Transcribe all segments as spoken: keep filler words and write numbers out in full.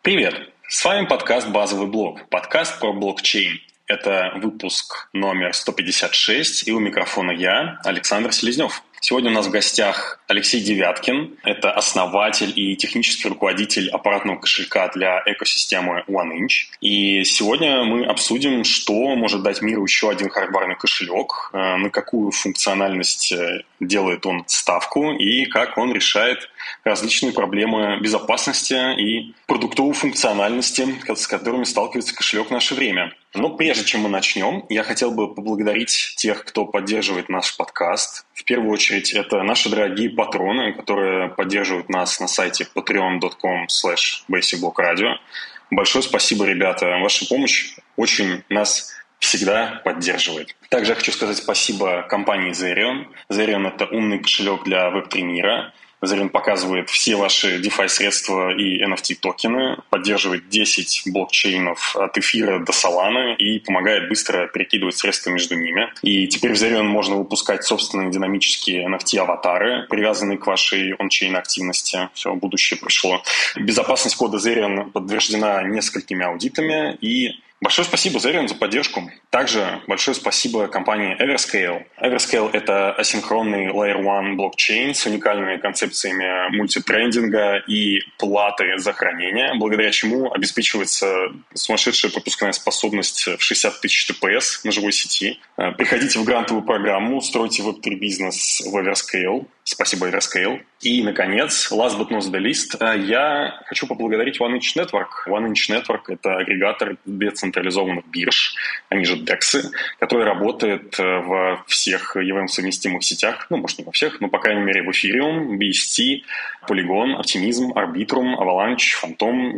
Привет! С вами подкаст «Базовый блок», подкаст про блокчейн. Это выпуск номер сто пятьдесят шесть, и у микрофона я, Александр Селезнев. Сегодня у нас в гостях Алексей Девяткин. Это основатель и технический руководитель аппаратного кошелька для экосистемы OneInch. И сегодня мы обсудим, что может дать миру еще один хардварный кошелек, на какую функциональность делает он ставку и как он решает различные проблемы безопасности и продуктовой функциональности, с которыми сталкивается кошелек в наше время. Но прежде чем мы начнем, я хотел бы поблагодарить тех, кто поддерживает наш подкаст. В первую очередь, это наши дорогие патроны, которые поддерживают нас на сайте patreon точка com слэш basic block radio. Большое спасибо, ребята. Ваша помощь очень нас всегда поддерживает. Также я хочу сказать спасибо компании Zerion. Zerion — это умный кошелек для веб три мира. Zerion показывает все ваши DeFi-средства и эн эф ти-токены, поддерживает десять блокчейнов от эфира до Solana и помогает быстро перекидывать средства между ними. И теперь в Zerion можно выпускать собственные динамические эн эф ти-аватары, привязанные к вашей он-чейн активности. Все, будущее пришло. Безопасность кода Zerion подтверждена несколькими аудитами, и большое спасибо Zerion за поддержку. Также большое спасибо компании Everscale. Everscale — это асинхронный Layer один блокчейн с уникальными концепциями мультитрейдинга и платы за хранение, благодаря чему обеспечивается сумасшедшая пропускная способность в шестьдесят тысяч ти пи эс на живой сети. Приходите в грантовую программу, стройте веб три бизнес в Everscale. Спасибо, Everscale. И, наконец, last but not the least, я хочу поблагодарить OneInch Network. OneInch Network — это агрегатор децентрализованных бирж, они же дексы, который работает во всех и ви эм-совместимых сетях, ну, может, не во всех, но, по крайней мере, в Ethereum, би эс ти, Polygon, Optimism, Arbitrum, Avalanche, Phantom,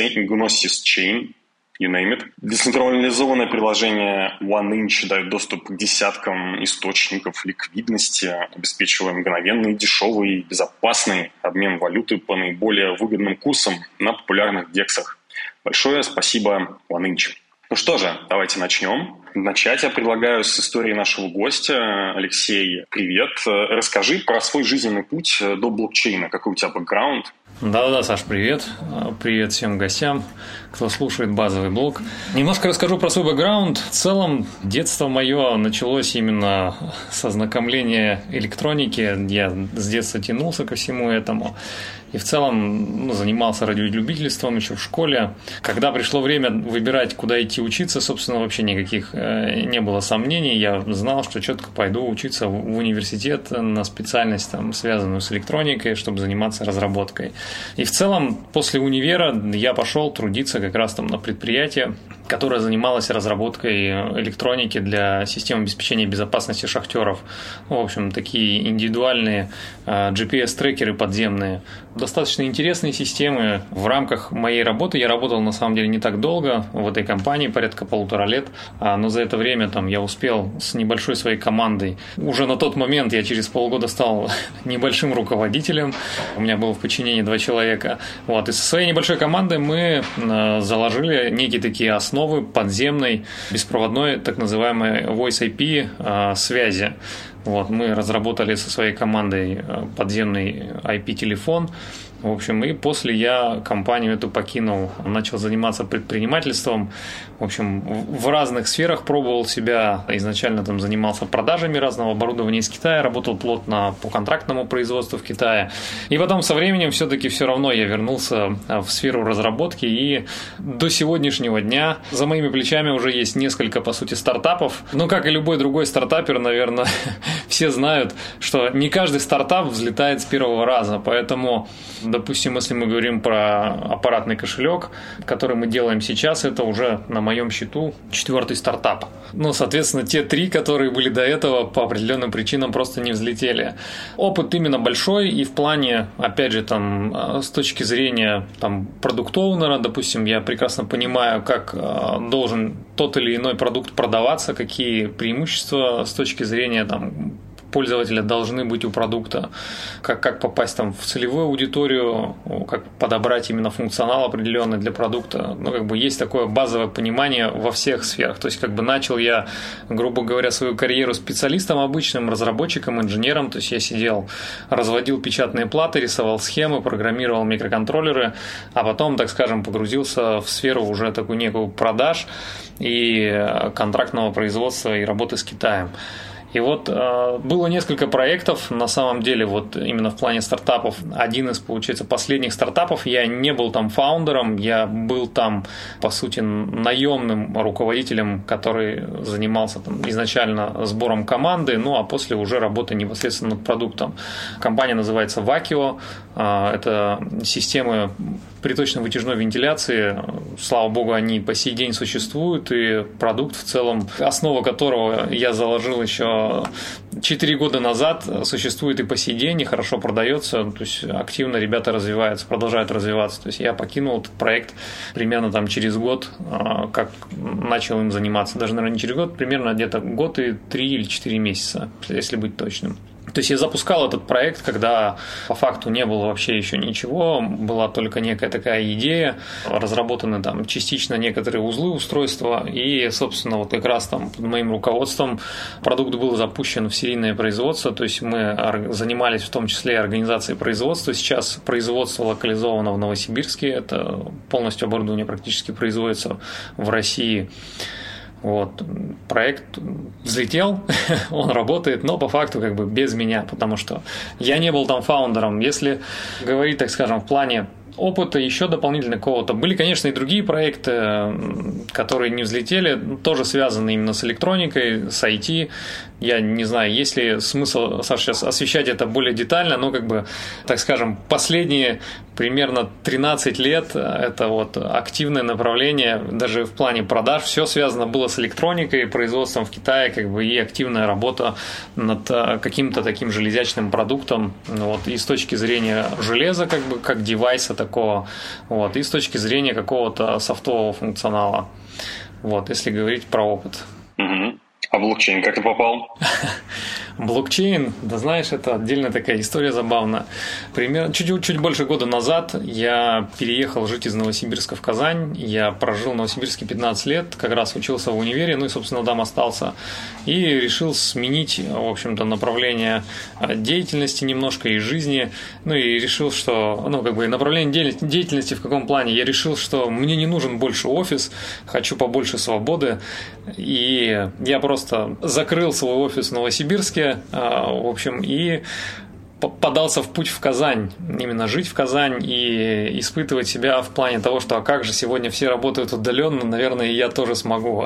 Gnosis Chain, you name it. Децентрализованное приложение OneInch дает доступ к десяткам источников ликвидности, обеспечивая мгновенный, дешевый, безопасный обмен валюты по наиболее выгодным курсам на популярных дексах. Большое спасибо OneInch. Ну что же, давайте начнем. Начать я предлагаю с истории нашего гостя. Алексей, привет. Расскажи про свой жизненный путь до блокчейна. Какой у тебя бэкграунд? Да-да, Саш, привет. Привет всем гостям, кто слушает базовый блог. Немножко расскажу про свой бэкграунд. В целом, детство мое началось именно с ознакомления электроники. Я с детства тянулся ко всему этому. И в целом ну, занимался радиолюбительством еще в школе. Когда пришло время выбирать, куда идти учиться, собственно, вообще никаких э, не было сомнений. Я знал, что четко пойду учиться в, в университет на специальность, там, связанную с электроникой, чтобы заниматься разработкой. И в целом после универа я пошел трудиться как раз там на предприятие, которое занималось разработкой электроники для систем обеспечения безопасности шахтеров. Ну, в общем, такие индивидуальные э, джи пи эс-трекеры подземные. Достаточно интересные системы. В рамках моей работы я работал на самом деле не так долго в этой компании, порядка полутора лет, но за это время там, я успел с небольшой своей командой. Уже на тот момент я через полгода стал небольшим руководителем. У меня было в подчинении два человека. Вот. И со своей небольшой командой мы заложили некие такие основы подземной беспроводной так называемой Voice ай пи связи. Вот, мы разработали со своей командой подземный ай пи-телефон. В общем, и после я компанию эту покинул, начал заниматься предпринимательством. В общем, в разных сферах пробовал себя. Изначально там занимался продажами разного оборудования из Китая, работал плотно по контрактному производству в Китае. И потом со временем все-таки все равно я вернулся в сферу разработки. И до сегодняшнего дня за моими плечами уже есть несколько, по сути, стартапов. Но, как и любой другой стартапер, наверное, все знают, что не каждый стартап взлетает с первого раза. Поэтому, допустим, если мы говорим про аппаратный кошелек, который мы делаем сейчас, это уже на моем счету четвертый стартап. Ну, соответственно, те три, которые были до этого, по определенным причинам просто не взлетели. Опыт именно большой, и в плане, опять же, там, с точки зрения там, продукт-оунера, допустим, я прекрасно понимаю, как должен тот или иной продукт продаваться, какие преимущества с точки зрения там, пользователя должны быть у продукта, как, как попасть там в целевую аудиторию, как подобрать именно функционал определенный для продукта. Ну, как бы есть такое базовое понимание во всех сферах. То есть, как бы начал я, грубо говоря, свою карьеру специалистом обычным, разработчиком, инженером. То есть, я сидел, разводил печатные платы, рисовал схемы, программировал микроконтроллеры, а потом, так скажем, погрузился в сферу уже такую некую продаж и контрактного производства и работы с Китаем. И вот э, было несколько проектов, на самом деле, вот именно в плане стартапов. Один из, получается, последних стартапов, я не был там фаундером, я был там, по сути, наемным руководителем, который занимался там изначально сбором команды, ну а после уже работы непосредственно над продуктом. Компания называется Vakio, э, это системы приточно-вытяжной вентиляции. Слава богу, они по сей день существуют, и продукт в целом, основа которого я заложил еще четыре года назад, существует и по сей день, и хорошо продается. То есть активно ребята развиваются, продолжают развиваться. То есть я покинул этот проект примерно там через год, как начал им заниматься. Даже, наверное, не через год, примерно где-то год и три или четыре месяца, если быть точным. То есть я запускал этот проект, когда по факту не было вообще еще ничего, была только некая такая идея, разработаны там частично некоторые узлы устройства, и, собственно, вот как раз там под моим руководством продукт был запущен в серийное производство, то есть мы занимались в том числе и организацией производства. Сейчас производство локализовано в Новосибирске, это полностью оборудование практически производится в России. Вот. Проект взлетел, он работает, но по факту как бы без меня, потому что я не был там фаундером. Если говорить, так скажем, в плане опыта еще дополнительно какого-то. Были, конечно, и другие проекты, которые не взлетели, тоже связаны именно с электроникой, с ай ти. Я не знаю, есть ли смысл, Саша, сейчас освещать это более детально, но, как бы, так скажем, последние примерно тринадцать лет это вот активное направление, даже в плане продаж, все связано было с электроникой, производством в Китае, как бы, и активная работа над каким-то таким железячным продуктом, вот, и с точки зрения железа, как бы, как девайса такого, вот, и с точки зрения какого-то софтового функционала, вот, если говорить про опыт. Угу. А блокчейн как ты попал? Блокчейн, да знаешь, это отдельная такая история забавная. Примерно чуть, чуть больше года назад я переехал жить из Новосибирска в Казань. Я прожил в Новосибирске пятнадцать лет, как раз учился в универе, ну и, собственно, там остался. И решил сменить, в общем-то, направление деятельности немножко и жизни. Ну и решил, что, ну, как бы направление деятельности в каком плане? Я решил, что мне не нужен больше офис, хочу побольше свободы. И я просто закрыл свой офис в Новосибирске, в общем, и подался в путь в Казань, именно жить в Казань и испытывать себя в плане того, что а как же сегодня все работают удаленно, наверное, и я тоже смогу.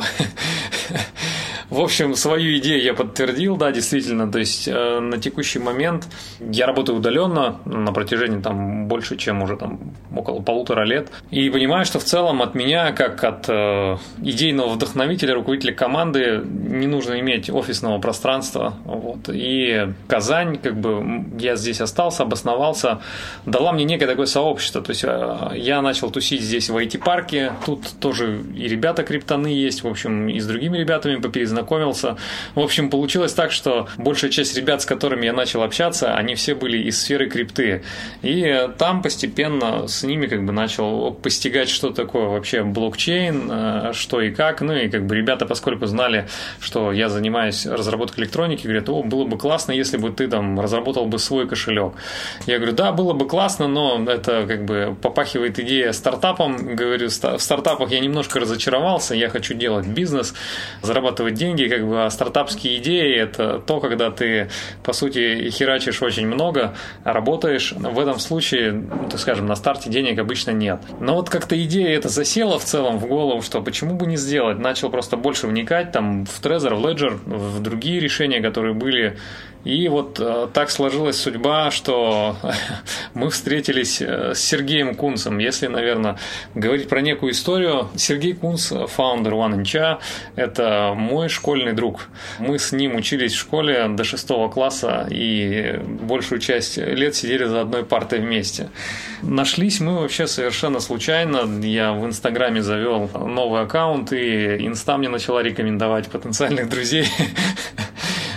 В общем, свою идею я подтвердил, да, действительно, то есть э, на текущий момент я работаю удаленно на протяжении там больше, чем уже там около полутора лет, и понимаю, что в целом от меня, как от э, идейного вдохновителя, руководителя команды, не нужно иметь офисного пространства, вот, и Казань, как бы, я здесь остался, обосновался, дала мне некое такое сообщество, то есть э, я начал тусить здесь в ай ти-парке, тут тоже и ребята криптоны есть, в общем, и с другими ребятами поперезнакомился. В общем, получилось так, что большая часть ребят, с которыми я начал общаться, они все были из сферы крипты. И там постепенно с ними как бы начал постигать, что такое вообще блокчейн, что и как. Ну и как бы ребята, поскольку знали, что я занимаюсь разработкой электроники, говорят, о, было бы классно, если бы ты там разработал бы свой кошелек. Я говорю, да, было бы классно, но это как бы попахивает идея стартапом. Говорю, в стартапах я немножко разочаровался, я хочу делать бизнес, зарабатывать деньги. Как бы, а стартапские идеи – это то, когда ты, по сути, херачишь очень много, работаешь. В этом случае, ну, так скажем, на старте денег обычно нет. Но вот как-то идея эта засела в целом в голову, что почему бы не сделать. Начал просто больше вникать там, в Trezor, в Ledger, в другие решения, которые были. И вот э, так сложилась судьба, что мы встретились с Сергеем Кунцем. Если, наверное, говорить про некую историю, Сергей Кунц, фаундер OneInch, это мой школьный друг. Мы с ним учились в школе до шестого класса и большую часть лет сидели за одной партой вместе. Нашлись мы вообще совершенно случайно. Я в Инстаграме завел новый аккаунт, и Инста мне начала рекомендовать потенциальных друзей.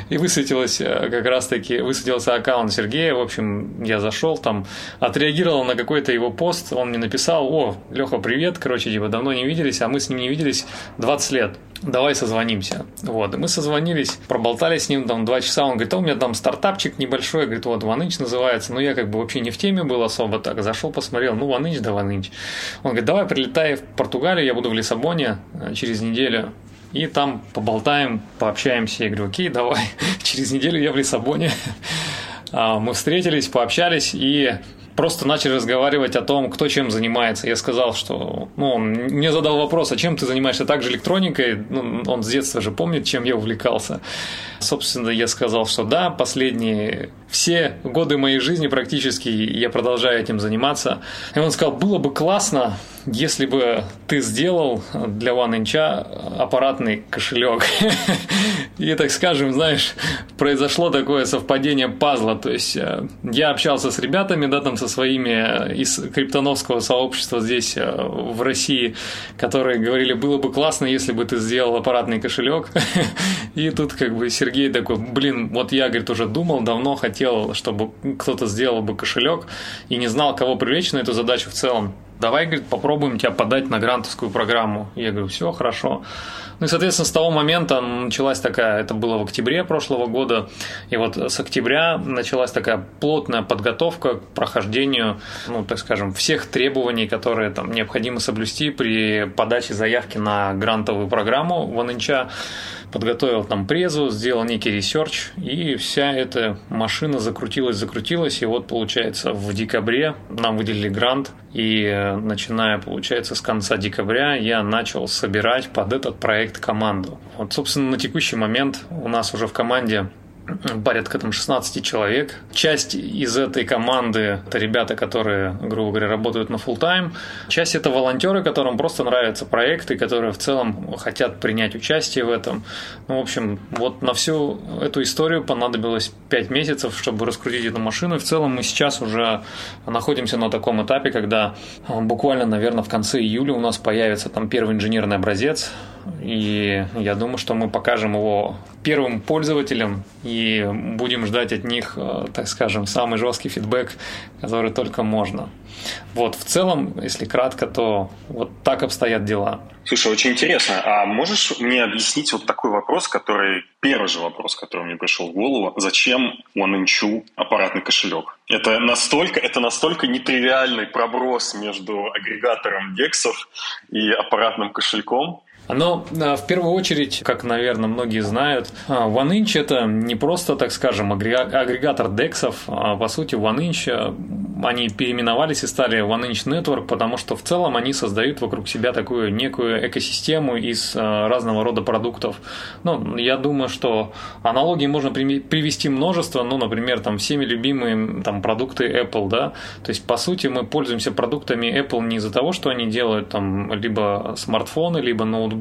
и высветилось как раз-таки, высветился аккаунт Сергея. В общем, я зашел там, отреагировал на какой-то его пост, он мне написал: о, Леха, привет, короче, типа, давно не виделись, а мы с ним не виделись двадцать лет. Давай созвонимся. Вот, и мы созвонились, проболтали с ним там два часа. Он говорит: а у меня там стартапчик небольшой, говорит, вот OneInch называется. Ну, я как бы вообще не в теме был особо, так зашел, посмотрел, ну, OneInch, да OneInch. Он говорит: давай прилетай в Португалию, я буду в Лиссабоне через неделю, и там поболтаем, пообщаемся. Я говорю: окей, давай, через неделю я в Лиссабоне. Мы встретились, пообщались и просто начали разговаривать о том, кто чем занимается. Я сказал, что... Ну, он мне задал вопрос: а чем ты занимаешься? Также электроникой? Ну, он с детства же помнит, чем я увлекался. Собственно, я сказал, что да, последние... Все годы моей жизни практически я продолжаю этим заниматься. И он сказал: было бы классно, если бы ты сделал для OneInch аппаратный кошелек. И, так скажем, знаешь, произошло такое совпадение пазла. То есть я общался с ребятами, да, там со своими из криптоновского сообщества здесь, в России, которые говорили: было бы классно, если бы ты сделал аппаратный кошелек. И тут как бы Сергей такой: блин, вот я, говорит, уже думал, давно хотел, чтобы кто-то сделал бы кошелек, и не знал, кого привлечь на эту задачу в целом. Давай, говорит, попробуем тебя подать на грантовскую программу. Я говорю: все, хорошо. Ну и, соответственно, с того момента началась такая, это было в октябре прошлого года, и вот с октября началась такая плотная подготовка к прохождению, ну, так скажем, всех требований, которые там необходимо соблюсти при подаче заявки на грантовую программу OneInch. Подготовил там презу, сделал некий ресерч, и вся эта машина закрутилась, закрутилась, и вот, получается, в декабре нам выделили грант, и начиная, получается, с конца декабря я начал собирать под этот проект команду. Вот, собственно, на текущий момент у нас уже в команде порядка там шестнадцать человек. Часть из этой команды – это ребята, которые, грубо говоря, работают на full time. Часть – это волонтеры, которым просто нравятся проекты, которые в целом хотят принять участие в этом. Ну, в общем, вот на всю эту историю понадобилось пять месяцев, чтобы раскрутить эту машину. И в целом мы сейчас уже находимся на таком этапе, когда буквально, наверное, в конце июля у нас появится там первый инженерный образец. И я думаю, что мы покажем его первым пользователям и будем ждать от них, так скажем, самый жесткий фидбэк, который только можно. Вот, в целом, если кратко, то вот так обстоят дела. Слушай, очень интересно. А можешь мне объяснить вот такой вопрос, который... Первый же вопрос, который мне пришел в голову. Зачем OneInch аппаратный кошелек? Это настолько, это настолько нетривиальный проброс между агрегатором дексов и аппаратным кошельком. Но в первую очередь, как, наверное, многие знают, OneInch – это не просто, так скажем, агрегатор дексов. А по сути, OneInch, они переименовались и стали OneInch Network, потому что в целом они создают вокруг себя такую некую экосистему из разного рода продуктов. Ну, я думаю, что аналогий можно привести множество. Ну, например, там всеми любимые там, продукты Apple, да. То есть, по сути, мы пользуемся продуктами Apple не из-за того, что они делают там либо смартфоны, либо ноутбуки,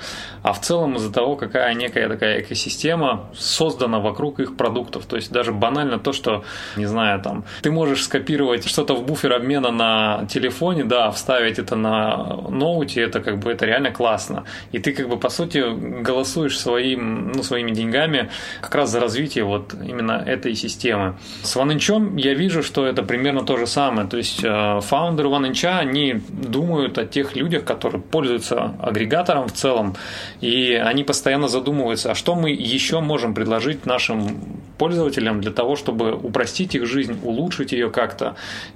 а в целом из-за того, какая некая такая экосистема создана вокруг их продуктов. То есть даже банально то, что, не знаю, там, ты можешь скопировать что-то в буфер обмена на телефоне, да, вставить это на ноуте, это как бы это реально классно. И ты как бы по сути голосуешь своим, ну, своими деньгами как раз за развитие вот именно этой системы. С OneInch я вижу, что это примерно то же самое. То есть фаундеры OneInch, они думают о тех людях, которые пользуются агрегатором в целом, и они постоянно задумываются, а что мы еще можем предложить нашим пользователям для того, чтобы упростить их жизнь, улучшить ее как-то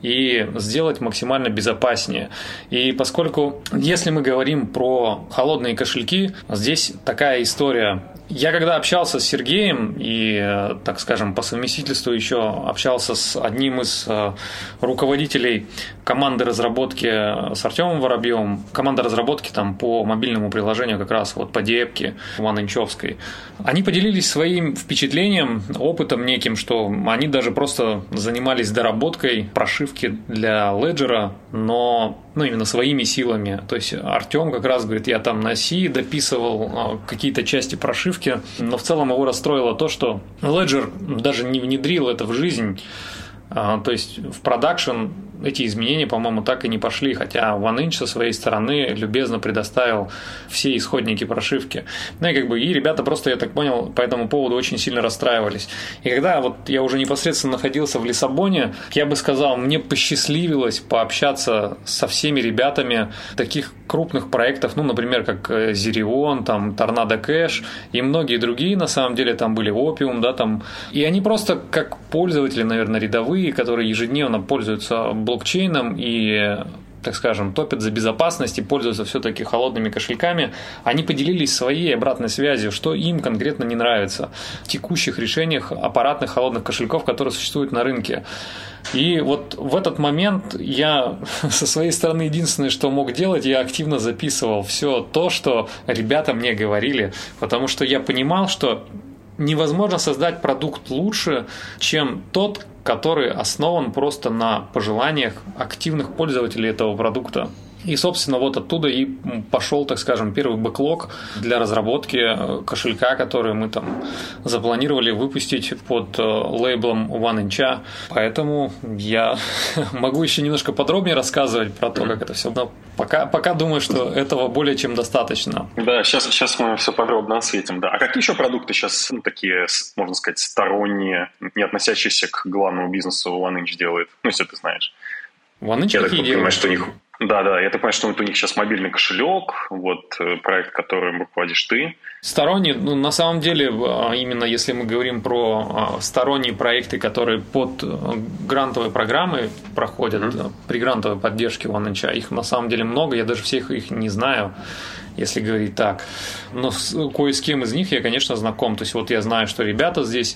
и сделать максимально безопаснее. И поскольку, если мы говорим про холодные кошельки, здесь такая история. Я когда общался с Сергеем и, так скажем, по совместительству еще общался с одним из руководителей команды разработки, с Артемом Воробьевым, команда разработки там по мобильному приложению как раз вот по депке OneInch'овской, они поделились своим впечатлением, опытом неким, что они даже просто занимались доработкой прошивки для Ledger, но ну, именно своими силами. То есть Артем как раз говорит, я там на си дописывал какие-то части прошивки, но в целом его расстроило то, что Ledger даже не внедрил это в жизнь. То есть в продакшн эти изменения, по-моему, так и не пошли, хотя OneInch со своей стороны любезно предоставил все исходники прошивки. Ну и как бы и ребята просто, я так понял, по этому поводу очень сильно расстраивались. И когда вот я уже непосредственно находился в Лиссабоне, я бы сказал, мне посчастливилось пообщаться со всеми ребятами таких крупных проектов, ну, например, как Zerion, там, Tornado Cash и многие другие, на самом деле, там были Opium, да, там, и они просто как пользователи, наверное, рядовые, которые ежедневно пользуются блокчейном и, так скажем, топят за безопасность и пользуются все-таки холодными кошельками, они поделились своей обратной связью, что им конкретно не нравится в текущих решениях аппаратных холодных кошельков, которые существуют на рынке. И вот в этот момент я со своей стороны единственное, что мог делать, я активно записывал все то, что ребята мне говорили, потому что я понимал, что невозможно создать продукт лучше, чем тот, который основан просто на пожеланиях активных пользователей этого продукта. И, собственно, вот оттуда и пошел, так скажем, первый бэклог для разработки кошелька, который мы там запланировали выпустить под лейблом OneInch. Поэтому я могу еще немножко подробнее рассказывать про то, как это все. Но пока, пока думаю, что этого более чем достаточно. Да, сейчас, сейчас мы все подробно осветим. Да. А какие еще продукты сейчас, ну, такие, можно сказать, сторонние, не относящиеся к главному бизнесу OneInch делает? Ну, если ты знаешь. OneInch я какие так понимаю, что у них... Да, да, я так понимаю, что вот у них сейчас мобильный кошелек, вот проект, которым руководишь ты. Сторонний, ну, на самом деле, именно если мы говорим про сторонние проекты, которые под грантовые программы проходят, mm-hmm. при грантовой поддержке OneInch, их на самом деле много, я даже всех их не знаю, если говорить так. Но с кое с кем из них я, конечно, знаком. То есть вот я знаю, что ребята здесь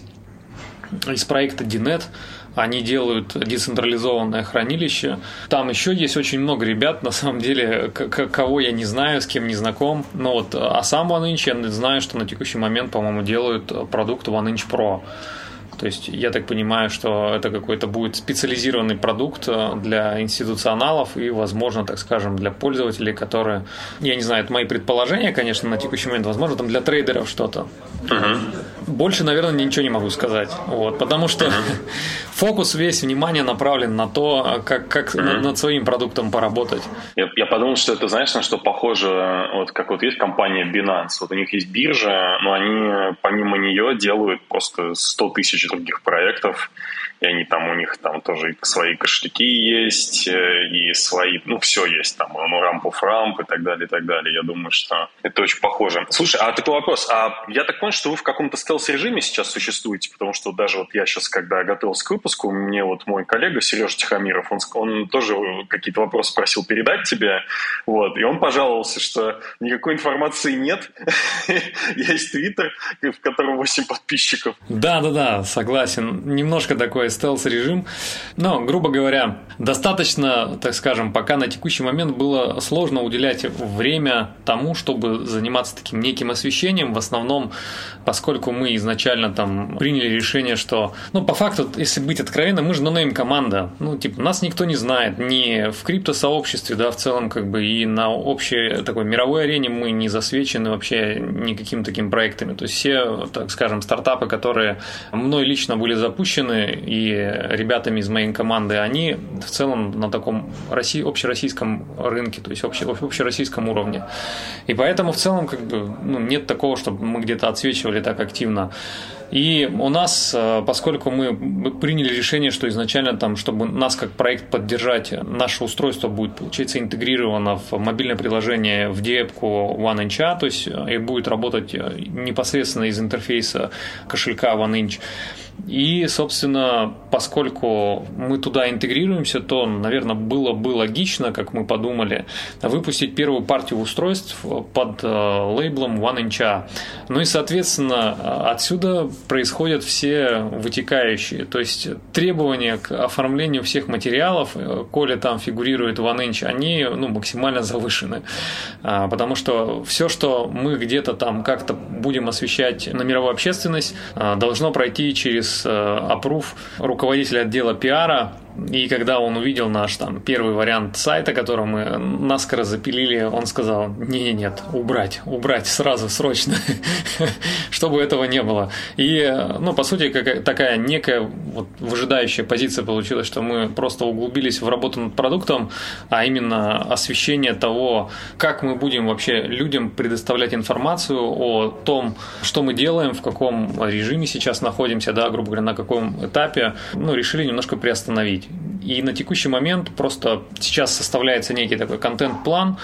из проекта ди нет, они делают децентрализованное хранилище. Там еще есть очень много ребят, на самом деле, к- кого я не знаю, с кем не знаком. Но вот, а сам OneInch, я знаю, что на текущий момент, по-моему, делают продукт OneInch Pro. То есть я так понимаю, что это какой-то будет специализированный продукт для институционалов и, возможно, так скажем, для пользователей, которые, я не знаю, это мои предположения, конечно, на текущий момент, возможно, там для трейдеров что-то. Uh-huh. Больше, наверное, ничего не могу сказать, вот, потому что uh-huh. фокус весь, внимание направлен на то, как, как uh-huh. над, над своим продуктом поработать. Я, я подумал, что это, знаешь, на что похоже, вот как вот есть компания Binance, вот у них есть биржа, но они помимо нее делают просто сто тысяч других проектов, и они там, у них там тоже и свои кошельки есть, и свои, ну, все есть там, ну, рамп оф рамп и так далее, и так далее. Я думаю, что это очень похоже. Слушай, а такой вопрос, а я так понял, что вы в каком-то стелс-режиме сейчас существуете, потому что даже вот я сейчас, когда готовился к выпуску, мне вот мой коллега Сережа Тихомиров, он, он тоже какие-то вопросы просил передать тебе, вот, и он пожаловался, что никакой информации нет. Есть Твиттер, в котором восемь подписчиков. Да-да-да, согласен. Немножко такой стелс-режим. Но, грубо говоря, достаточно, так скажем, пока на текущий момент было сложно уделять время тому, чтобы заниматься таким неким освещением. В основном, поскольку мы изначально там приняли решение, что, ну, по факту, если быть откровенным, мы же ноунейм-команда. Ну, типа, нас никто не знает. Ни в криптосообществе, да, в целом, как бы, и на общей такой мировой арене мы не засвечены вообще никакими такими проектами. То есть все, так скажем, стартапы, которые мной лично были запущены и ребятами из моей команды, они в целом на таком россий, общероссийском рынке, то есть обще, общероссийском уровне. И поэтому в целом как бы, ну, нет такого, чтобы мы где-то отсвечивали так активно. И у нас, поскольку мы приняли решение, что изначально, там, чтобы нас как проект поддержать, наше устройство будет, получается, интегрировано в мобильное приложение в ди-эпку OneInch, то есть и будет работать непосредственно из интерфейса кошелька OneInch. И, собственно, поскольку мы туда интегрируемся, то, наверное, было бы логично, как мы подумали, выпустить первую партию устройств под лейблом OneInch. Ну и, соответственно, отсюда происходят все вытекающие. То есть требования к оформлению всех материалов, коли там фигурирует OneInch, они, ну, максимально завышены. Потому что все, что мы где-то там как-то будем освещать на мировую общественность, должно пройти через approve руководителя отдела пиара И когда он увидел наш там первый вариант сайта, который мы наскоро запилили, он сказал: не, нет, убрать, убрать сразу, срочно, чтобы этого не было. И, ну, по сути, такая некая вот выжидающая позиция получилась, что мы просто углубились в работу над продуктом, а именно освещение того, как мы будем вообще людям предоставлять информацию о том, что мы делаем, в каком режиме сейчас находимся, да, грубо говоря, на каком этапе, ну, решили немножко приостановить. И на текущий момент просто сейчас составляется некий такой контент-план,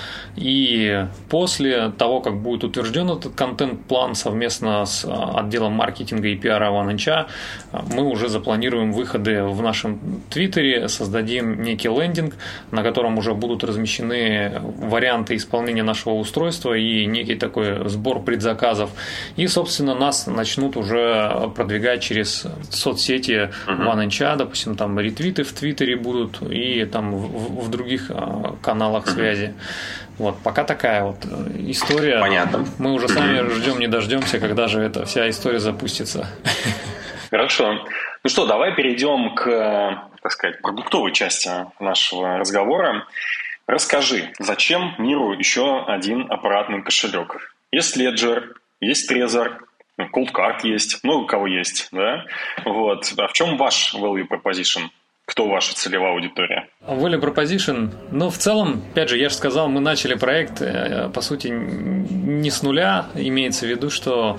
и после того, как будет утвержден этот контент-план совместно с отделом маркетинга и пиара OneInch, мы уже запланируем выходы в нашем твиттере, создадим некий лендинг, на котором уже будут размещены варианты исполнения нашего устройства и некий такой сбор предзаказов. И, собственно, нас начнут уже продвигать через соцсети OneInch, допустим, там ретвиты в твиттере будут и там в, в других каналах связи. Вот, пока такая вот история. Понятно. Мы уже сами ждем, не дождемся, когда же эта вся история запустится. Хорошо. Ну что, давай перейдем к, так сказать, продуктовой части нашего разговора. Расскажи, зачем миру еще один аппаратный кошелек? Есть Ledger, есть Trezor, Coldcard есть, много у кого есть, да? Вот. А в чем ваш value proposition? Кто ваша целевая аудитория? Value proposition, ну, в целом, опять же, я же сказал, мы начали проект, по сути, не с нуля. Имеется в виду, что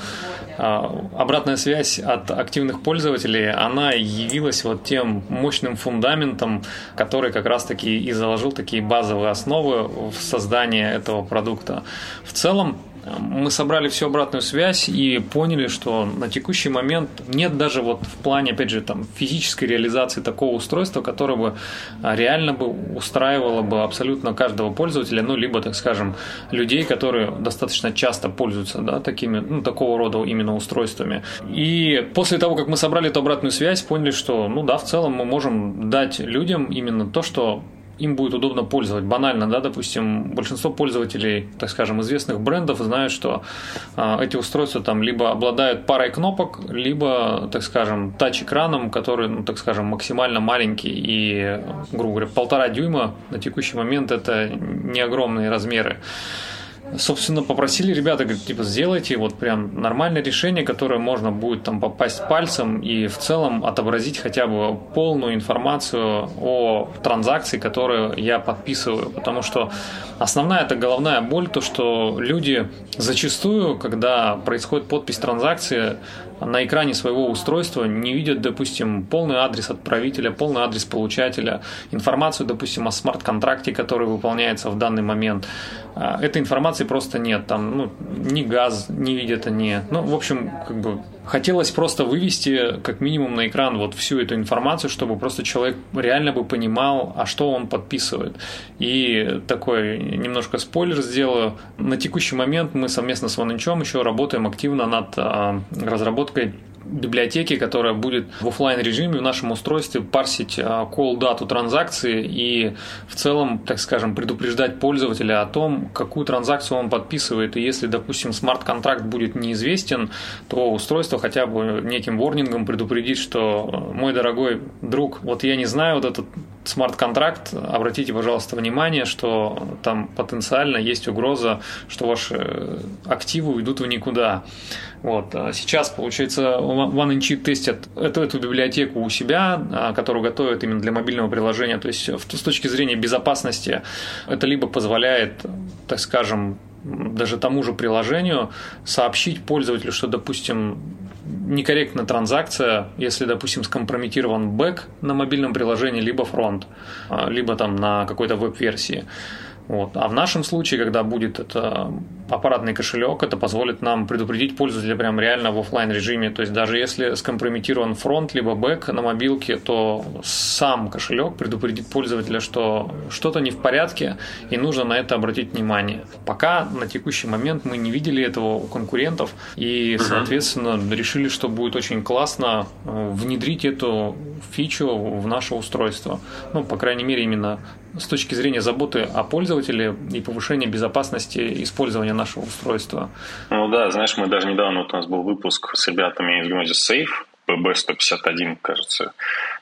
обратная связь от активных пользователей, она явилась вот тем мощным фундаментом, который как раз-таки и заложил такие базовые основы в создании этого продукта. В целом, мы собрали всю обратную связь и поняли, что на текущий момент нет даже вот в плане, опять же, там, физической реализации такого устройства, которое бы реально бы устраивало бы абсолютно каждого пользователя, ну, либо, так скажем, людей, которые достаточно часто пользуются, да, такими, ну, такого рода именно устройствами. И после того, как мы собрали эту обратную связь, поняли, что, ну да, в целом мы можем дать людям именно то, что им будет удобно пользовать. Банально, да, допустим, большинство пользователей, так скажем, известных брендов знают, что э, эти устройства там либо обладают парой кнопок, либо, так скажем, тач-экраном, который, ну, так скажем, максимально маленький и, грубо говоря, полтора дюйма. На текущий момент это не огромные размеры. Собственно, попросили ребята, говорят, типа, сделайте вот прям нормальное решение, которое можно будет там попасть пальцем и в целом отобразить хотя бы полную информацию о транзакции, которую я подписываю. Потому что основная это головная боль, то, что люди зачастую, когда происходит подпись транзакции, на экране своего устройства не видят, допустим, полный адрес отправителя, полный адрес получателя, информацию, допустим, о смарт-контракте, который выполняется в данный момент. Этой информации просто нет. Там, ну, ни газ не видят они. Ну, в общем, как бы хотелось просто вывести как минимум на экран вот всю эту информацию, чтобы просто человек реально бы понимал, а что он подписывает. И такой немножко спойлер сделаю. На текущий момент мы совместно с OneInch еще работаем активно над а, разработкой библиотеки, которая будет в офлайн режиме в нашем устройстве парсить call дату транзакции и в целом, так скажем, предупреждать пользователя о том, какую транзакцию он подписывает. И если, допустим, смарт-контракт будет неизвестен, то устройство хотя бы неким ворнингом предупредит, что, мой дорогой друг, вот я не знаю вот этот смарт-контракт, обратите, пожалуйста, внимание, что там потенциально есть угроза, что ваши активы уйдут в никуда. Вот. Сейчас, получается, OneInch тестят эту, эту библиотеку у себя, которую готовят именно для мобильного приложения. То есть, с точки зрения безопасности, это либо позволяет, так скажем, даже тому же приложению сообщить пользователю, что, допустим, некорректная транзакция, если, допустим, скомпрометирован бэк на мобильном приложении, либо фронт, либо там на какой-то веб-версии. Вот. А в нашем случае, когда будет это аппаратный кошелек, это позволит нам предупредить пользователя прям реально в офлайн режиме. То есть даже если скомпрометирован фронт либо бэк на мобилке, то сам кошелек предупредит пользователя, что что-то не в порядке и нужно на это обратить внимание. Пока на текущий момент мы не видели этого у конкурентов и, соответственно, решили, что будет очень классно внедрить эту фичу в наше устройство. Ну, по крайней мере, именно с точки зрения заботы о пользователе и повышения безопасности использования нашего устройства. Ну да, знаешь, мы даже недавно, вот у нас был выпуск с ребятами из Gnosis Safe, пи би сто пятьдесят один, кажется,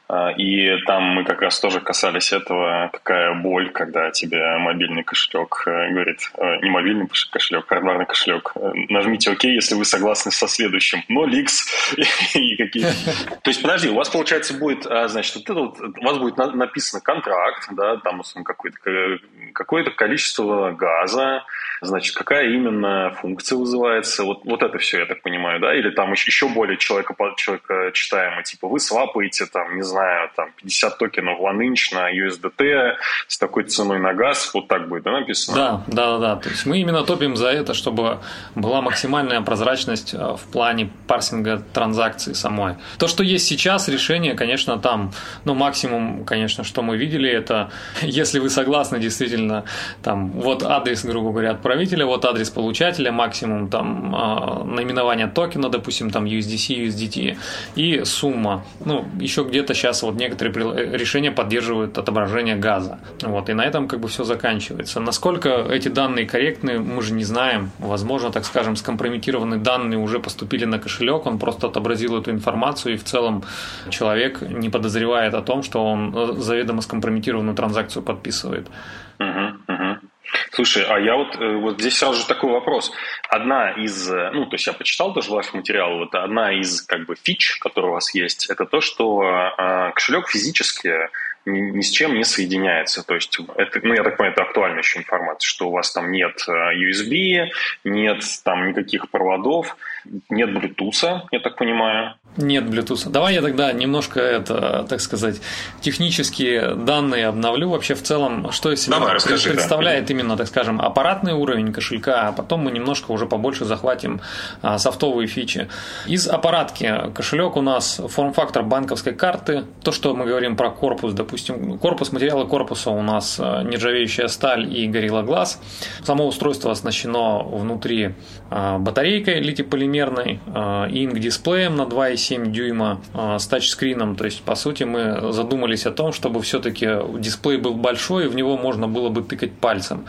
И там мы как раз тоже касались этого, какая боль, когда тебе мобильный кошелек говорит, не мобильный кошелек, хардварный кошелек, нажмите ОК, если вы согласны со следующим, ноль икс и какие-то. То есть, подожди, у вас, получается, будет, значит, вот это вот, у вас будет написано контракт, да, там какое-то, какое-то количество газа, значит, какая именно функция вызывается, вот, вот это все, я так понимаю, да, или там еще более человека, человека читаемо, типа вы свапаете, там, не знаю, там, пятьдесят токенов OneInch на ю эс ди ти с такой ценой на газ, вот так будет, да, написано? Да, да, да, то есть мы именно топим за это, чтобы была максимальная прозрачность в плане парсинга транзакции самой. То, что есть сейчас, решение, конечно, там, ну, максимум, конечно, что мы видели, это, если вы согласны, действительно, там, вот адрес, грубо говоря, отправителя, вот адрес получателя, максимум, там, наименование токена, допустим, там, ю эс ди си, ю эс ди ти, и сумма. Ну, еще где-то сейчас вот некоторые решения поддерживают отображение газа. Вот, и на этом как бы все заканчивается. Насколько эти данные корректны, мы же не знаем. Возможно, так скажем, скомпрометированные данные уже поступили на кошелек, он просто отобразил эту информацию, и в целом человек не подозревает о том, что он заведомо скомпрометированную транзакцию подписывает. Угу, угу. Слушай, а я вот, вот здесь сразу же такой вопрос. Одна из, ну, то есть я почитал тоже ваш материал, вот одна из как бы фич, которая у вас есть, это то, что э, кошелек физически ни, ни с чем не соединяется. То есть это, ну, я так понимаю, это актуальная еще информация, что у вас там нет ю эс би, нет там никаких проводов, нет Bluetooth, я так понимаю. Нет Bluetooth. Давай я тогда немножко это, так сказать, технические данные обновлю. Вообще в целом, что из себя Давай, расскажи, представляет да. именно, так скажем, аппаратный уровень кошелька, а потом мы немножко уже побольше захватим а, софтовые фичи. Из аппаратки кошелек у нас форм-фактор банковской карты. То, что мы говорим про корпус, допустим, корпус, материалы корпуса у нас нержавеющая сталь и Gorilla Glass. Само устройство оснащено внутри а, батарейкой литий-полимерной, а, инк-дисплеем на два и семь дюйма с тачскрином. То есть, по сути, мы задумались о том, чтобы все-таки дисплей был большой, и в него можно было бы тыкать пальцем.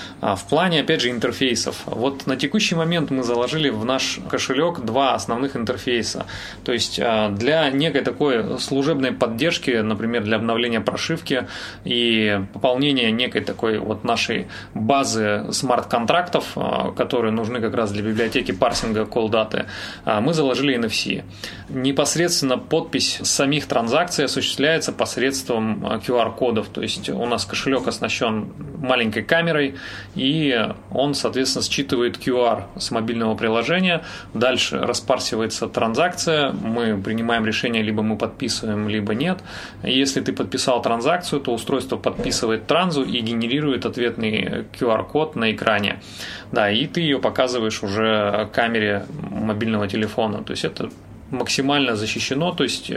В плане, опять же, интерфейсов. Вот на текущий момент мы заложили в наш кошелек два основных интерфейса. То есть для некой такой служебной поддержки, например, для обновления прошивки и пополнения некой такой вот нашей базы смарт-контрактов, которые нужны как раз для библиотеки парсинга колл-даты, мы заложили эн эф си. Непосредственно подпись самих транзакций осуществляется посредством ку ар-кодов. То есть у нас кошелек оснащен маленькой камерой, и он, соответственно, считывает ку ар с мобильного приложения, дальше распарсивается транзакция, мы принимаем решение, либо мы подписываем, либо нет. Если ты подписал транзакцию, то устройство подписывает транзу и генерирует ответный ку ар-код на экране. Да, и ты ее показываешь уже камере мобильного телефона. То есть это максимально защищено, то есть,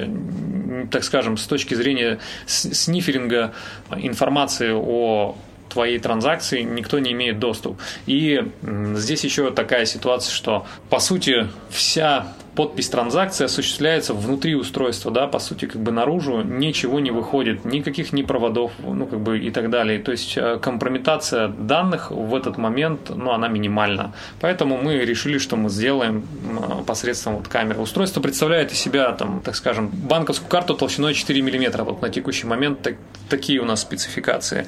так скажем, с точки зрения сниферинга информации о твоей транзакции никто не имеет доступ. И здесь еще такая ситуация, что по сути вся подпись транзакции осуществляется внутри устройства, да, по сути, как бы наружу ничего не выходит, никаких ни проводов, ну, как бы и так далее. То есть компрометация данных в этот момент, ну, она минимальна. Поэтому мы решили, что мы сделаем посредством вот камеры. Устройство представляет из себя, там, так скажем, банковскую карту толщиной четыре миллиметра. Вот на текущий момент так, такие у нас спецификации.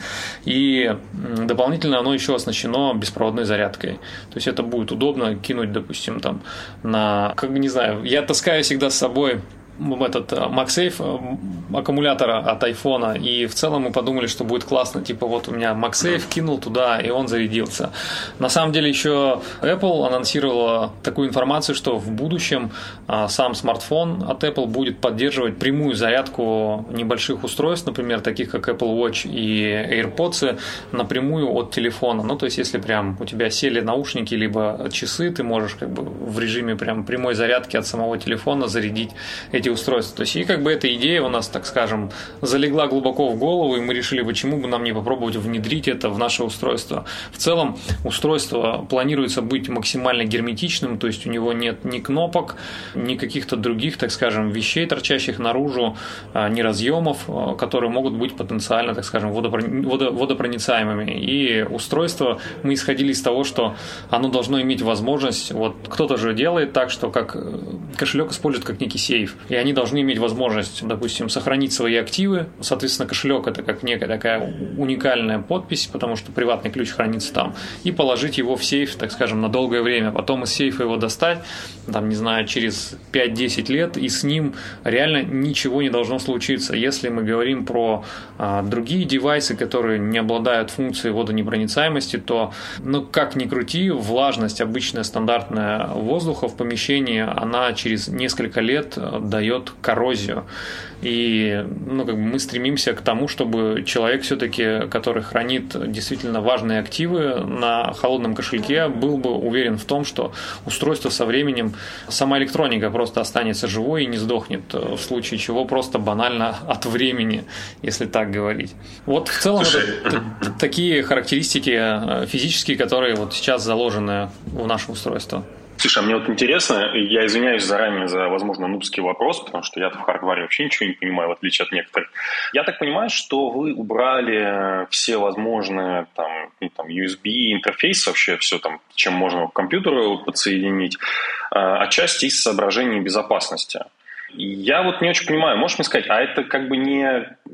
И дополнительно оно еще оснащено беспроводной зарядкой. То есть это будет удобно кинуть, допустим, там, на, как бы, не знаю, я таскаю всегда с собой этот MagSafe аккумулятора от айфона, и в целом мы подумали, что будет классно, типа вот у меня MagSafe, кинул туда, и он зарядился. На самом деле еще Apple анонсировала такую информацию, что в будущем сам смартфон от Apple будет поддерживать прямую зарядку небольших устройств, например, таких как Apple Watch и AirPods, напрямую от телефона. Ну, то есть, если прям у тебя сели наушники либо часы, ты можешь как бы в режиме прям прямой зарядки от самого телефона зарядить эти устройства. То есть, и как бы эта идея у нас, так скажем, залегла глубоко в голову, и мы решили, почему бы нам не попробовать внедрить это в наше устройство. В целом, устройство планируется быть максимально герметичным, то есть у него нет ни кнопок, ни каких-то других, так скажем, вещей, торчащих наружу, ни разъемов, которые могут быть потенциально, так скажем, водопроницаемыми. И устройство, мы исходили из того, что оно должно иметь возможность, вот кто-то же делает так, что как кошелек использует как некий сейф. И и они должны иметь возможность, допустим, сохранить свои активы. Соответственно, кошелек – это как некая такая уникальная подпись, потому что приватный ключ хранится там, и положить его в сейф, так скажем, на долгое время. Потом из сейфа его достать, там, не знаю, через пять-десять лет, и с ним реально ничего не должно случиться. Если мы говорим про а, другие девайсы, которые не обладают функцией водонепроницаемости, то, ну, как ни крути, влажность обычная стандартная воздуха в помещении, она через несколько лет дает коррозию. И, ну, как бы мы стремимся к тому, чтобы человек все-таки, который хранит действительно важные активы на холодном кошельке, был бы уверен в том, что устройство со временем, сама электроника просто останется живой и не сдохнет, в случае чего просто банально от времени, если так говорить. Вот в целом это такие характеристики физические, которые вот сейчас заложены в наше устройство. Слушай, а мне вот интересно, я извиняюсь заранее за, возможно, нубский вопрос, потому что я в хардваре вообще ничего не понимаю, в отличие от некоторых. Я так понимаю, что вы убрали все возможные там, ну, там ю эс би интерфейсы, вообще все там, чем можно к компьютеру подсоединить, отчасти из соображений безопасности. Я вот не очень понимаю, можешь мне сказать, а это как бы не,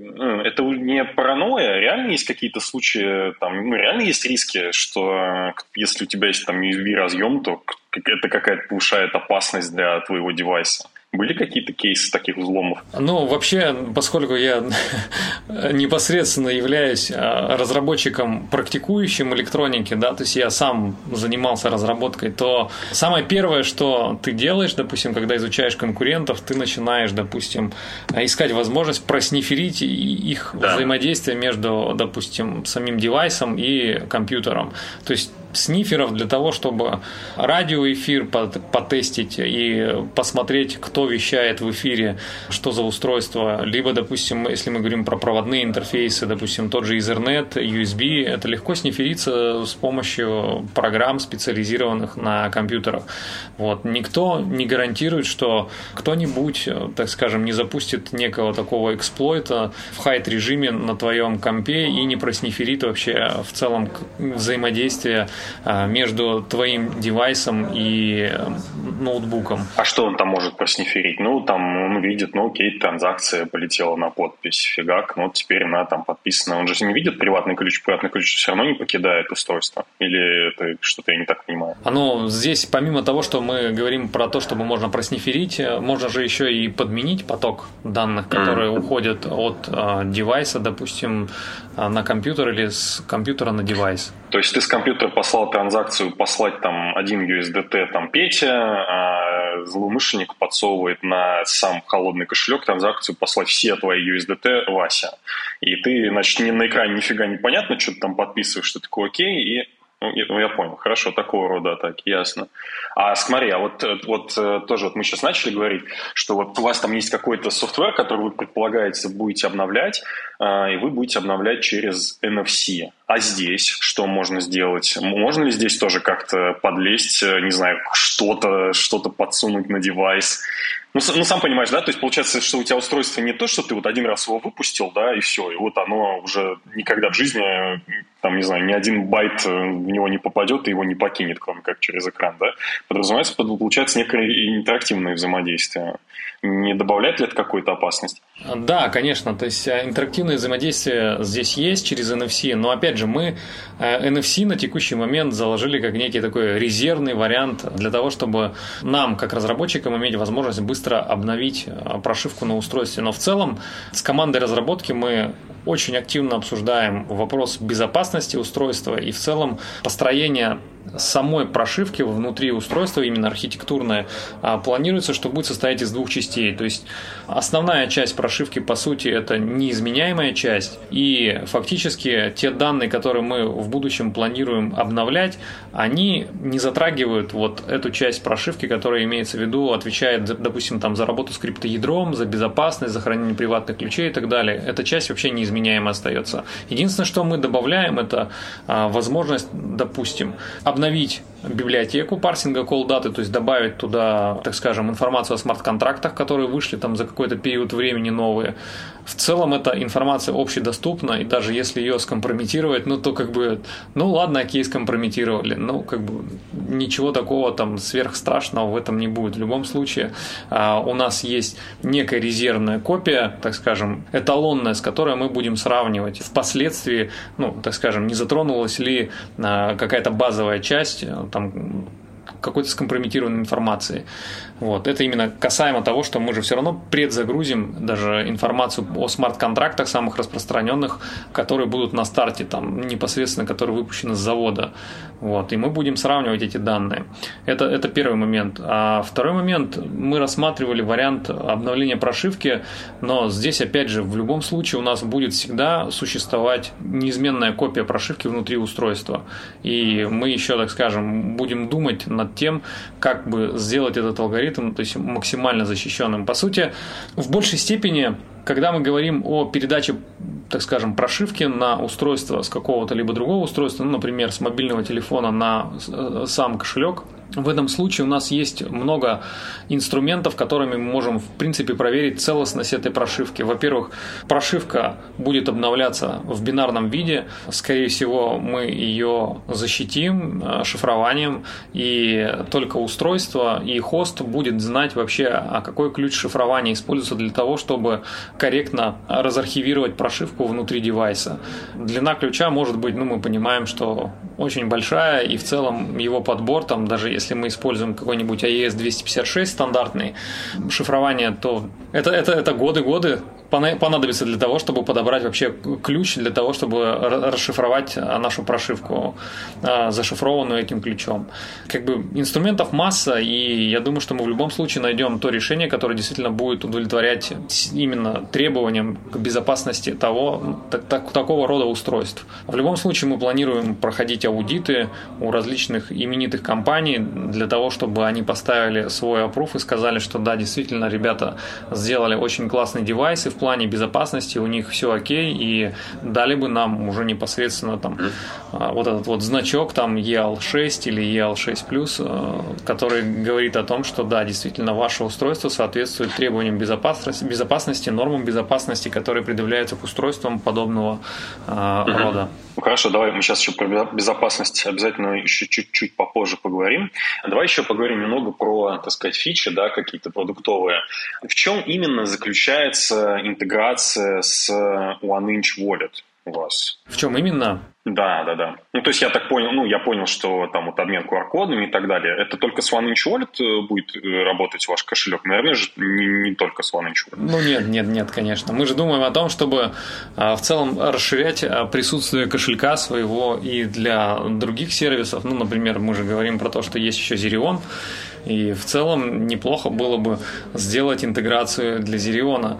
это не паранойя? Реально есть какие-то случаи, там, ну, реально есть риски, что если у тебя есть там ю эс би разъем, то это какая-то повышает опасность для твоего девайса? Были какие-то кейсы таких взломов? Ну, вообще, поскольку я непосредственно являюсь разработчиком, практикующим электроники, да, то есть я сам занимался разработкой, то самое первое, что ты делаешь, допустим, когда изучаешь конкурентов, ты начинаешь, допустим, искать возможность просниферить их да. взаимодействие между, допустим, самим девайсом и компьютером. То есть сниферов для того, чтобы радиоэфир потестить и посмотреть, кто вещает в эфире, что за устройство. Либо, допустим, если мы говорим про проводные интерфейсы, допустим, тот же Ethernet, ю эс би, это легко сниферится с помощью программ, специализированных на компьютерах. Вот. Никто не гарантирует, что кто-нибудь, так скажем, не запустит некого такого эксплойта в хайт-режиме на твоем компе и не просниферит вообще в целом взаимодействие между твоим девайсом и ноутбуком. А что он там может просниферить? Ну, там он видит, ну, окей, транзакция полетела на подпись, фигак, ну, теперь она там подписана. Он же не видит приватный ключ, приватный ключ все равно не покидает устройство. Или это что-то я не так понимаю? Ну, здесь помимо того, что мы говорим про то, чтобы можно просниферить, можно же еще и подменить поток данных, которые mm. уходят от а, девайса, допустим, на компьютер или с компьютера на девайс. То есть ты с компьютера послал транзакцию послать там один ю эс ди ти там Петя, а злоумышленник подсовывает на сам холодный кошелек транзакцию послать все твои ю эс ди ти Вася. И ты, значит, на экране нифига не понятно, что ты там подписываешь, что такое окей, и ну, я понял, хорошо, такого рода атаки, ясно. А смотри, а вот, вот тоже вот мы сейчас начали говорить, что вот у вас там есть какой-то софтвер, который вы, предполагаете, будете обновлять, и вы будете обновлять через эн эф си. А здесь что можно сделать? Можно ли здесь тоже как-то подлезть, не знаю, что-то, что-то подсунуть на девайс? Ну, ну, сам понимаешь, да? То есть получается, что у тебя устройство не то, что ты вот один раз его выпустил, да, и все, и вот оно уже никогда в жизни, там, не знаю, ни один байт в него не попадет и его не покинет, кроме как через экран, да? Подразумевается, получается некое интерактивное взаимодействие. Не добавляет ли это какую-то опасность? Да, конечно, то есть интерактивное взаимодействие здесь есть через эн эф си, но опять же мы эн эф си на текущий момент заложили как некий такой резервный вариант для того, чтобы нам, как разработчикам, иметь возможность быстро обновить прошивку на устройстве. Но в целом с командой разработки мы очень активно обсуждаем вопрос безопасности устройства и в целом построение самой прошивки внутри устройства, именно архитектурная, планируется, что будет состоять из двух частей. То есть основная часть прошивки, по сути, это неизменяемая часть, и фактически те данные, которые мы в будущем планируем обновлять, они не затрагивают вот эту часть прошивки, которая, имеется в виду, отвечает, допустим, там, за работу скриптоядром, за безопасность, за хранение приватных ключей и так далее. Эта часть вообще неизменяемая остается. Единственное, что мы добавляем, это возможность, допустим, обновить библиотеку парсинга call-даты, то есть добавить туда, так скажем, информацию о смарт-контрактах, которые вышли там за какой-то период времени новые. В целом эта информация общедоступна, и даже если ее скомпрометировать, ну то как бы, ну ладно, окей, скомпрометировали, ну как бы ничего такого там сверхстрашного в этом не будет. В любом случае а, у нас есть некая резервная копия, так скажем, эталонная, с которой мы будем сравнивать впоследствии, ну так скажем, не затронулась ли а, какая-то базовая часть там какой-то скомпрометированной информации. Вот. Это именно касаемо того, что мы же все равно предзагрузим даже информацию о смарт-контрактах самых распространенных, которые будут на старте, там, непосредственно, которые выпущены с завода. Вот. И мы будем сравнивать эти данные. Это, это первый момент. А второй момент, мы рассматривали вариант обновления прошивки, но здесь, опять же, в любом случае у нас будет всегда существовать неизменная копия прошивки внутри устройства. И мы еще, так скажем, будем думать над тем, как бы сделать этот алгоритм, то есть максимально защищенным. По сути, в большей степени, когда мы говорим о передаче, так скажем, прошивки на устройство с какого-то либо другого устройства, ну, например, с мобильного телефона на сам кошелек, в этом случае у нас есть много инструментов, которыми мы можем, в принципе, проверить целостность этой прошивки. Во-первых, прошивка будет обновляться в бинарном виде. Скорее всего, мы ее защитим шифрованием, и только устройство и хост будет знать вообще, а какой ключ шифрования используется для того, чтобы корректно разархивировать прошивку внутри девайса. Длина ключа может быть, ну, мы понимаем, что очень большая, и в целом его подбор, там, даже если Если мы используем какой-нибудь эй и эс двести пятьдесят шесть стандартный шифрование, то это, это, это годы-годы понадобится для того, чтобы подобрать вообще ключ, для того, чтобы расшифровать нашу прошивку, зашифрованную этим ключом. Как бы инструментов масса, и я думаю, что мы в любом случае найдем то решение, которое действительно будет удовлетворять именно требованиям к безопасности того, так, так, такого рода устройств. В любом случае мы планируем проходить аудиты у различных именитых компаний для того, чтобы они поставили свой аппрув и сказали, что да, действительно, ребята сделали очень классный девайс, и в плане безопасности у них все окей, и дали бы нам уже непосредственно там mm. вот этот вот значок там и эл шесть или и эл шесть плюс, который говорит о том, что да, действительно, ваше устройство соответствует требованиям безопасности, безопасности, нормам безопасности, которые предъявляются к устройствам подобного mm-hmm. рода. Ну, хорошо, давай мы сейчас еще про безопасность обязательно еще чуть-чуть попозже поговорим. Давай еще поговорим немного про, так сказать, фичи, да, какие-то продуктовые. В чем именно заключается интеграция с OneInch Wallet у вас? В чем именно? Да, да, да. Ну, то есть я так понял, ну, я понял, что там вот обмен ку ар-кодами и так далее. Это только с OneInch Wallet будет работать ваш кошелек? Наверное же не, не только с OneInch Wallet. Ну, нет, нет, нет, конечно. Мы же думаем о том, чтобы в целом расширять присутствие кошелька своего и для других сервисов. Ну, например, мы же говорим про то, что есть еще Zerion. И в целом неплохо было бы сделать интеграцию для Zerion.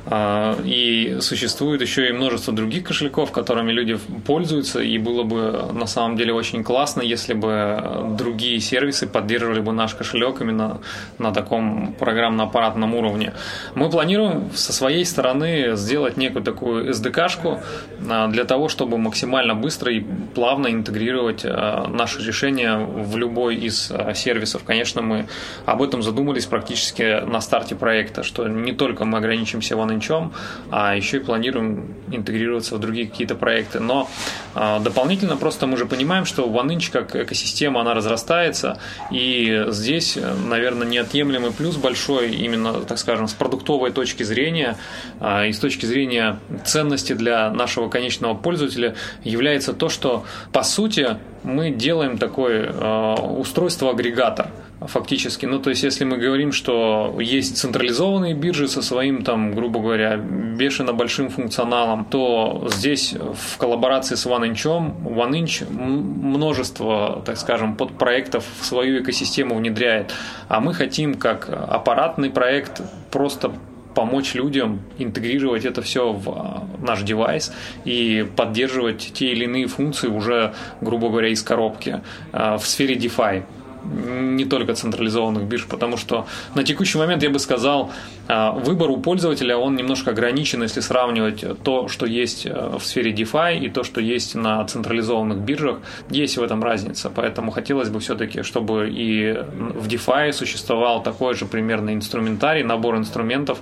И существует еще и множество других кошельков, которыми люди пользуются, и было бы на самом деле очень классно, если бы другие сервисы поддерживали бы наш кошелек именно на таком программно-аппаратном уровне. Мы планируем со своей стороны сделать некую такую эс ди кей-шку для того, чтобы максимально быстро и плавно интегрировать наши решения в любой из сервисов. Конечно, мы Мы об этом задумались практически на старте проекта, что не только мы ограничимся OneInch, а еще и планируем интегрироваться в другие какие-то проекты. Но а, дополнительно просто мы же понимаем, что OneInch как экосистема, она разрастается, и здесь, наверное, неотъемлемый плюс большой именно, так скажем, с продуктовой точки зрения а, и с точки зрения ценности для нашего конечного пользователя является то, что, по сути, мы делаем такое э, устройство-агрегатор фактически. Ну, то есть, если мы говорим, что есть централизованные биржи со своим, там, грубо говоря, бешено большим функционалом, то здесь в коллаборации с OneInch, OneInch множество, так скажем, подпроектов в свою экосистему внедряет. А мы хотим, как аппаратный проект, просто помочь людям интегрировать это все в наш девайс и поддерживать те или иные функции уже, грубо говоря, из коробки в сфере DeFi. не только централизованных бирж, потому что на текущий момент, я бы сказал, выбор у пользователя, он немножко ограничен, если сравнивать то, что есть в сфере DeFi и то, что есть на централизованных биржах. Есть в этом разница, поэтому хотелось бы все-таки, чтобы и в DeFi существовал такой же примерно инструментарий, набор инструментов,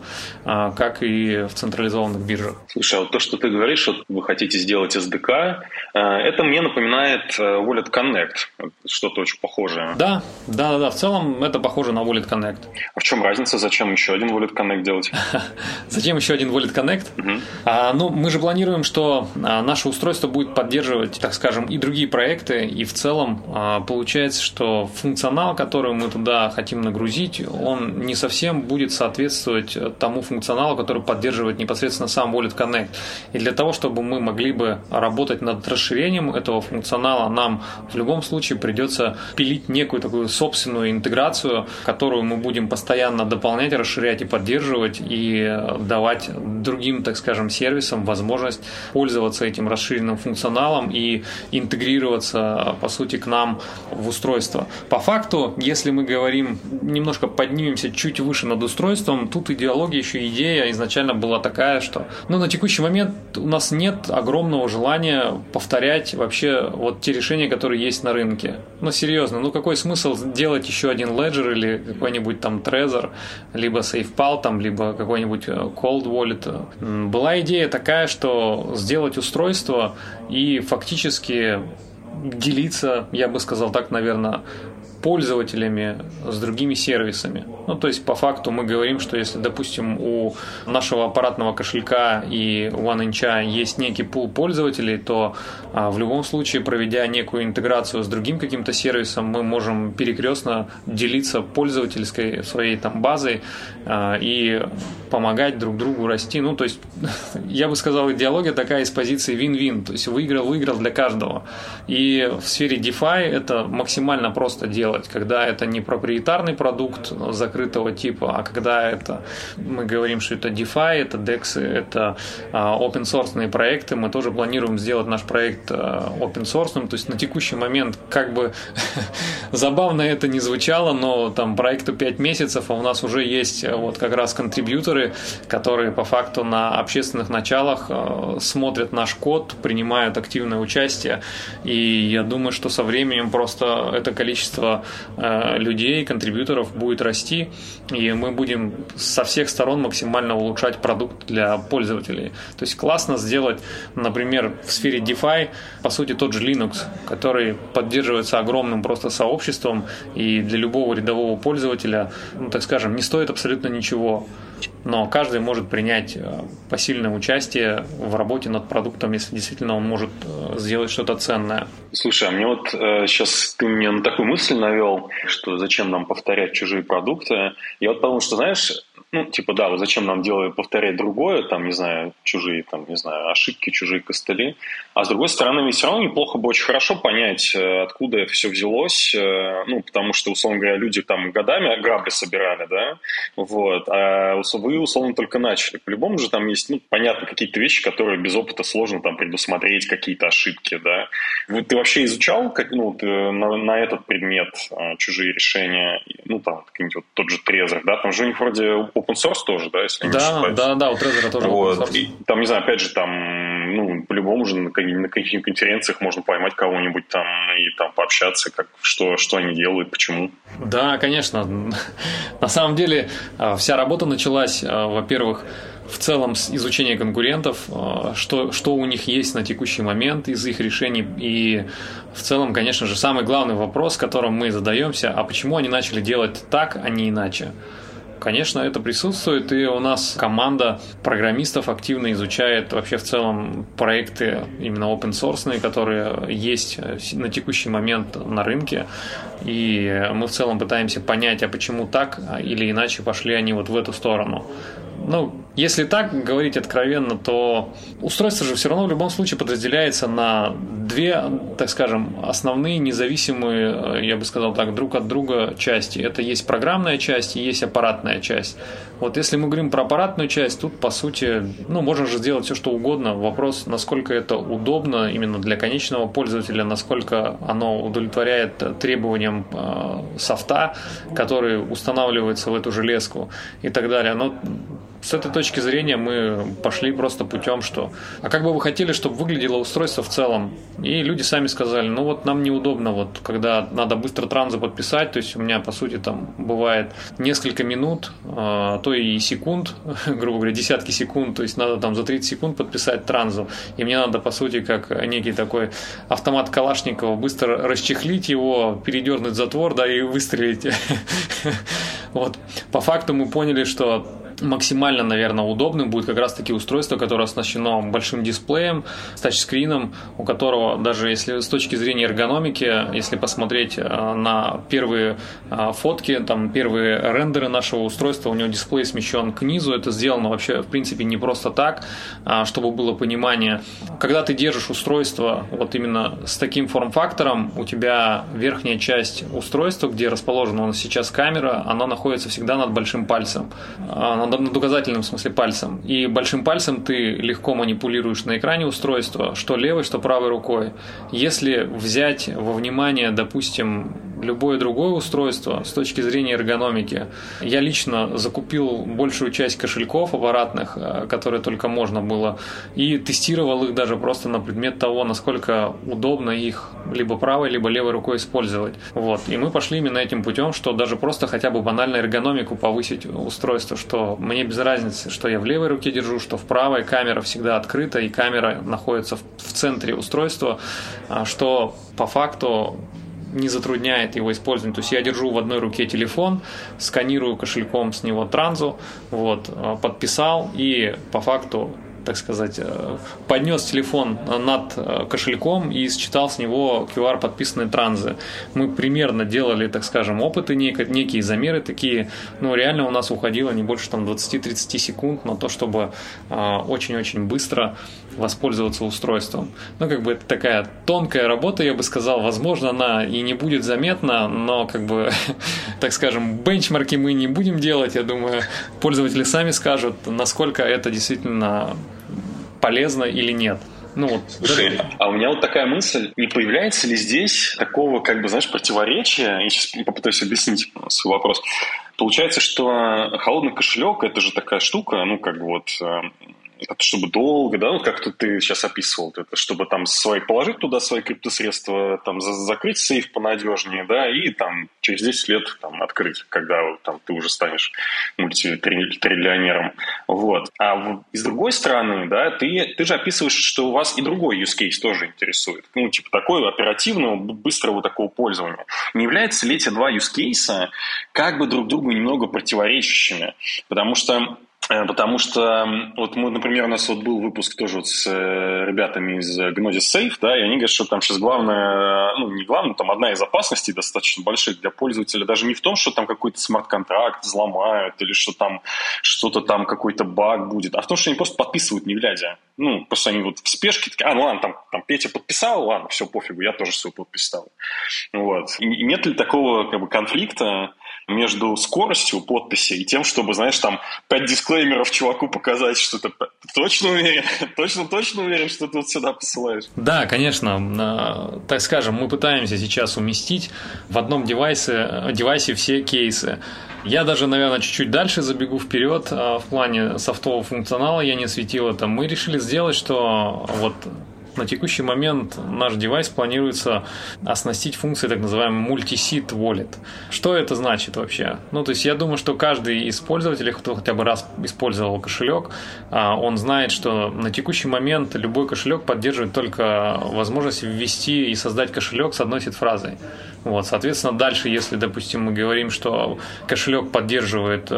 как и в централизованных биржах. Слушай, а вот то, что ты говоришь, что вы хотите сделать эс ди кей, это мне напоминает Wallet Connect, что-то очень похожее. Да, да, да, да, в целом это похоже на Wallet Connect. А в чем разница? Зачем еще один Wallet Connect делать? Зачем еще один Wallet Connect? Угу. А, ну, мы же планируем, что а, наше устройство будет поддерживать, так скажем, и другие проекты, и в целом а, получается, что функционал, который мы туда хотим нагрузить, он не совсем будет соответствовать тому функционалу, который поддерживает непосредственно сам Wallet Connect. И для того, чтобы мы могли бы работать над расширением этого функционала, нам в любом случае придется пилить некую такую собственную интеграцию, которую мы будем постоянно дополнять, расширять и поддерживать, и давать другим, так скажем, сервисам возможность пользоваться этим расширенным функционалом и интегрироваться, по сути, к нам в устройство. По факту, если мы говорим, немножко поднимемся чуть выше над устройством, тут идеология, еще идея изначально была такая, что ну, на текущий момент у нас нет огромного желания повторять вообще вот те решения, которые есть на рынке. Ну, серьезно, ну какой смысл делать еще один Ledger или какой-нибудь там Trezor, либо SafePal, там, либо какой-нибудь Cold Wallet. Была идея такая, что сделать устройство и фактически делиться, я бы сказал так, наверное, пользователями с другими сервисами. Ну, то есть, по факту мы говорим, что если, допустим, у нашего аппаратного кошелька и OneInch есть некий пул пользователей, то а, в любом случае, проведя некую интеграцию с другим каким-то сервисом, мы можем перекрестно делиться пользовательской своей там базой а, и помогать друг другу расти. Ну, то есть, я бы сказал, идеология такая из позиции win-win, то есть выиграл-выиграл для каждого. И в сфере DeFi это максимально просто делать, когда это не проприетарный продукт закрытого типа, а когда это, мы говорим, что это DeFi, это декс, это open source проекты. Мы тоже планируем сделать наш проект open source, то есть на текущий момент, как бы забавно это не звучало, но там проекту пять месяцев, а у нас уже есть вот как раз контрибьюторы, которые по факту на общественных началах смотрят наш код, принимают активное участие, и я думаю, что со временем просто это количество людей, контрибьюторов будет расти, и мы будем со всех сторон максимально улучшать продукт для пользователей. То есть классно сделать, например, в сфере DeFi, по сути, тот же Linux, который поддерживается огромным просто сообществом, и для любого рядового пользователя, ну, так скажем, не стоит абсолютно ничего. Но каждый может принять посильное участие в работе над продуктом, если действительно он может сделать что-то ценное. Слушай, а мне вот э, сейчас ты мне на такую мысль навел, что зачем нам повторять чужие продукты. Я вот подумал, что, знаешь, ну, типа, да, вот зачем нам делать, повторять другое, там, не знаю, чужие, там, не знаю, ошибки, чужие костыли. А с другой стороны, ведь все равно неплохо бы очень хорошо понять, откуда это все взялось, ну, потому что, условно говоря, люди там годами грабли собирали, да, вот, а вы, условно, только начали. По-любому же там есть, ну, понятно, какие-то вещи, которые без опыта сложно там предусмотреть, какие-то ошибки, да. Вот ты вообще изучал, как, ну, ты на, на этот предмет чужие решения, ну, там, какой-нибудь вот тот же Trezor, да, там же у них вроде open source тоже, да, если не да, ошибаюсь. Да, да, у Trezor тоже вот. open source. И, там, не знаю, опять же, там, ну, по-любому же на, на каких-нибудь конференциях можно поймать кого-нибудь там и там пообщаться, как, что, что они делают, почему. Да, конечно. На самом деле вся работа началась, во-первых, в целом с изучения конкурентов, что, что у них есть на текущий момент из их решений. И в целом, конечно же, самый главный вопрос, которым мы задаемся, а почему они начали делать так, а не иначе? Конечно, это присутствует, и у нас команда программистов активно изучает вообще в целом проекты именно open-source, которые есть на текущий момент на рынке, и мы в целом пытаемся понять, а почему так или иначе пошли они вот в эту сторону. Ну, Если так говорить откровенно, то устройство же все равно в любом случае подразделяется на две, так скажем, основные независимые, я бы сказал так, друг от друга части. Это есть программная часть и есть аппаратная часть. Вот если мы говорим про аппаратную часть, тут по сути, ну, можно же сделать все, что угодно. Вопрос, насколько это удобно именно для конечного пользователя, насколько оно удовлетворяет требованиям э, софта, который устанавливается в эту железку и так далее. Но с этой точки зрения мы пошли просто путем, что а как бы вы хотели, чтобы выглядело устройство в целом? И люди сами сказали, ну вот нам неудобно, вот когда надо быстро транзы подписать, то есть у меня по сути там бывает несколько минут, а то и секунд, грубо говоря, десятки секунд, то есть надо там за тридцать секунд подписать транзу, и мне надо по сути как некий такой автомат Калашникова быстро расчехлить его, передернуть затвор, да, и выстрелить. Вот. По факту мы поняли, что максимально, наверное, удобным будет как раз-таки устройство, которое оснащено большим дисплеем, с тачскрином, у которого даже если с точки зрения эргономики, если посмотреть на первые фотки, там первые рендеры нашего устройства, у него дисплей смещен к низу, это сделано вообще в принципе не просто так, чтобы было понимание. Когда ты держишь устройство вот именно с таким форм-фактором, у тебя верхняя часть устройства, где расположена у нас сейчас камера, она находится всегда над большим пальцем, над указательным, в смысле, пальцем. И большим пальцем ты легко манипулируешь на экране устройства, что левой, что правой рукой. Если взять во внимание, допустим, любое другое устройство с точки зрения эргономики, я лично закупил большую часть кошельков аппаратных, которые только можно было, и тестировал их даже просто на предмет того, насколько удобно их либо правой, либо левой рукой использовать. Вот. И мы пошли именно этим путем, что даже просто хотя бы банально эргономику повысить устройство, что мне без разницы, что я в левой руке держу, что в правой, камера всегда открыта, и камера находится в, в центре устройства, что по факту не затрудняет его использование. То есть я держу в одной руке телефон, сканирую кошельком с него транзу, вот, подписал, и по факту, так сказать, поднес телефон над кошельком и считал с него ку ар подписанные транзы. Мы примерно делали, так скажем, опыты, некие замеры такие, но реально у нас уходило не больше там двадцать-тридцать секунд на то, чтобы очень-очень быстро воспользоваться устройством. Ну, как бы это такая тонкая работа, я бы сказал, возможно, она и не будет заметна, но, как бы, так скажем, бенчмарки мы не будем делать, я думаю, пользователи сами скажут, насколько это действительно полезно или нет. Ну, вот. Слушай, а у меня вот такая мысль, не появляется ли здесь такого, как бы, знаешь, противоречия? Я сейчас попытаюсь объяснить свой вопрос. Получается, что холодный кошелек – это же такая штука, ну, как бы вот, это чтобы долго, да, вот как-то ты сейчас описывал, это чтобы там свои, положить туда свои криптосредства, там закрыть сейф понадежнее, да, и там через десять лет там открыть, когда там ты уже станешь мультитриллионером. Вот. А с другой стороны, да, ты, ты же описываешь, что у вас и другой use case тоже интересует. Ну, типа такой оперативного, быстрого такого пользования. Не являются ли эти два use case как бы друг другу немного противоречащими? Потому что Потому что вот мы, например, у нас вот был выпуск тоже вот с ребятами из Gnosis Safe, да, и они говорят, что там сейчас главное, ну не главное, там одна из опасностей достаточно больших для пользователя даже не в том, что там какой-то смарт-контракт взломают или что там что-то там какой-то баг будет, а в том, что они просто подписывают не глядя. Ну, просто они вот в спешке такие, а, ну ладно, там, там Петя подписал, ладно, все, пофигу, я тоже все подписал. Вот. И нет ли такого как бы конфликта между скоростью подписи и тем, чтобы, знаешь, там пять дисклеймеров чуваку показать, что ты точно уверен, точно-точно уверен, что ты вот сюда посылаешь? Да, конечно. Так скажем, мы пытаемся сейчас уместить в одном девайсе, девайсе все кейсы. Я даже, наверное, чуть-чуть дальше забегу вперед в плане софтового функционала, я не осветил это. Мы решили сделать, что вот на текущий момент наш девайс планируется оснастить функцией так называемый multi-seed wallet. Что это значит вообще? Ну, то есть я думаю, что каждый из пользователей, кто хотя бы раз использовал кошелек, он знает, что на текущий момент любой кошелек поддерживает только возможность ввести и создать кошелек с одной сид-фразой. Вот, соответственно, дальше, если, допустим, мы говорим, что кошелек поддерживает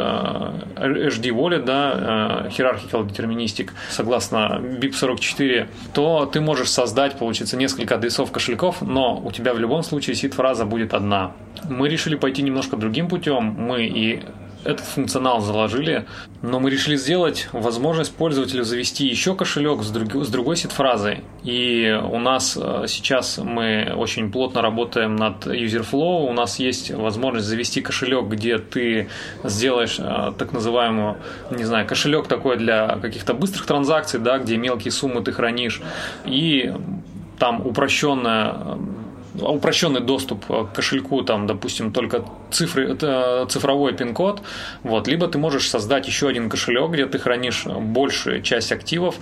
эйч ди Wallet, да, Hierarchical Deterministic, согласно би ай пи сорок четыре, то ты можешь создать, получится, несколько адресов кошельков, но у тебя в любом случае сид-фраза будет одна. Мы решили пойти немножко другим путем. Мы и этот функционал заложили, но мы решили сделать возможность пользователю завести еще кошелек с, друг, с другой сид-фразой. И у нас сейчас мы очень плотно работаем над user-flow, у нас есть возможность завести кошелек, где ты сделаешь так называемую, не знаю, кошелек такой для каких-то быстрых транзакций, да, где мелкие суммы ты хранишь, и там упрощенная упрощенный доступ к кошельку, там, допустим, только цифры, цифровой пин-код, вот, либо ты можешь создать еще один кошелек, где ты хранишь большую часть активов,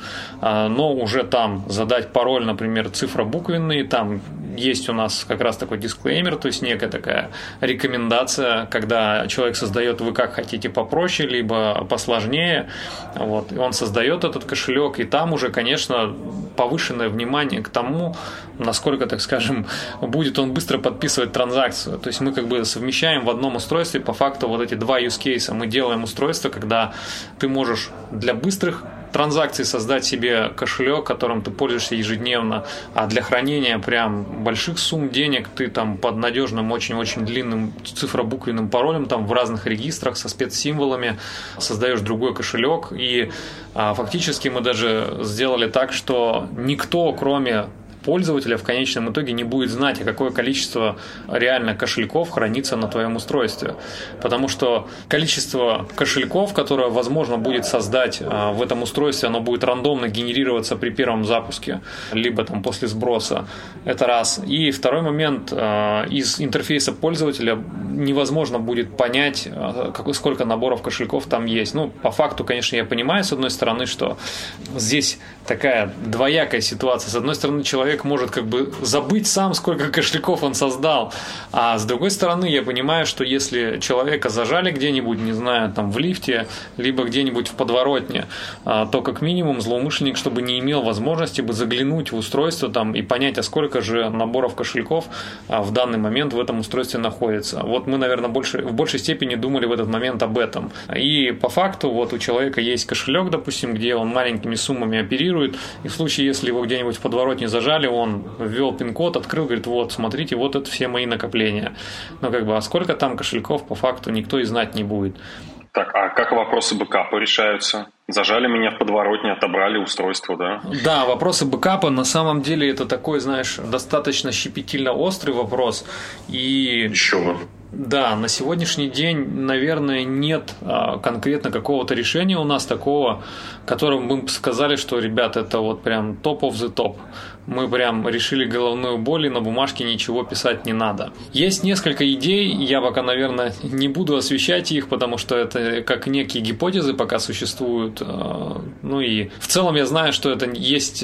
но уже там задать пароль, например, цифробуквенный, там есть у нас как раз такой дисклеймер, то есть некая такая рекомендация, когда человек создает, вы как хотите попроще, либо посложнее, вот, и он создает этот кошелек, и там уже, конечно, повышенное внимание к тому, насколько, так скажем, будет он быстро подписывать транзакцию. То есть мы как бы совмещаем в одном устройстве по факту вот эти два use case. Мы делаем устройство, когда ты можешь для быстрых транзакций создать себе кошелек, которым ты пользуешься ежедневно, а для хранения прям больших сумм денег ты там под надежным, очень-очень длинным цифробуквенным паролем там в разных регистрах со спецсимволами создаешь другой кошелек. И а, фактически мы даже сделали так, что никто, кроме пользователя, в конечном итоге не будет знать, а какое количество реально кошельков хранится на твоем устройстве. Потому что количество кошельков, которое возможно будет создать в этом устройстве, оно будет рандомно генерироваться при первом запуске, либо там после сброса. Это раз. И второй момент, из интерфейса пользователя невозможно будет понять, сколько наборов кошельков там есть. Ну, по факту, конечно, я понимаю, с одной стороны, что здесь такая двоякая ситуация. С одной стороны, человек может как бы забыть сам, сколько кошельков он создал. А с другой стороны, я понимаю, что если человека зажали где-нибудь, не знаю, там в лифте, либо где-нибудь в подворотне, то как минимум злоумышленник, чтобы не имел возможности бы заглянуть в устройство там и понять, а сколько же наборов кошельков в данный момент в этом устройстве находится. Вот мы, наверное, больше, в большей степени думали в этот момент об этом. И по факту вот у человека есть кошелек, допустим, где он маленькими суммами оперирует, и в случае, если его где-нибудь в подворотне зажали, он ввел пин-код, открыл, говорит, вот, смотрите, вот это все мои накопления. Но как бы, а сколько там кошельков, по факту, никто и знать не будет. Так, а как вопросы бэкапа решаются? Зажали меня в подворотне, отобрали устройство, да? Да, вопросы бэкапа, на самом деле, это такой, знаешь, достаточно щепетильно острый вопрос. И... Еще бы. Да, на сегодняшний день, наверное, нет а, конкретно какого-то решения у нас такого, которым мы бы сказали, что, ребят, это вот прям топ of the top. Мы прям решили головную боль, и на бумажке ничего писать не надо. Есть несколько идей, я пока, наверное, не буду освещать их, потому что это как некие гипотезы пока существуют. Ну и в целом я знаю, что это есть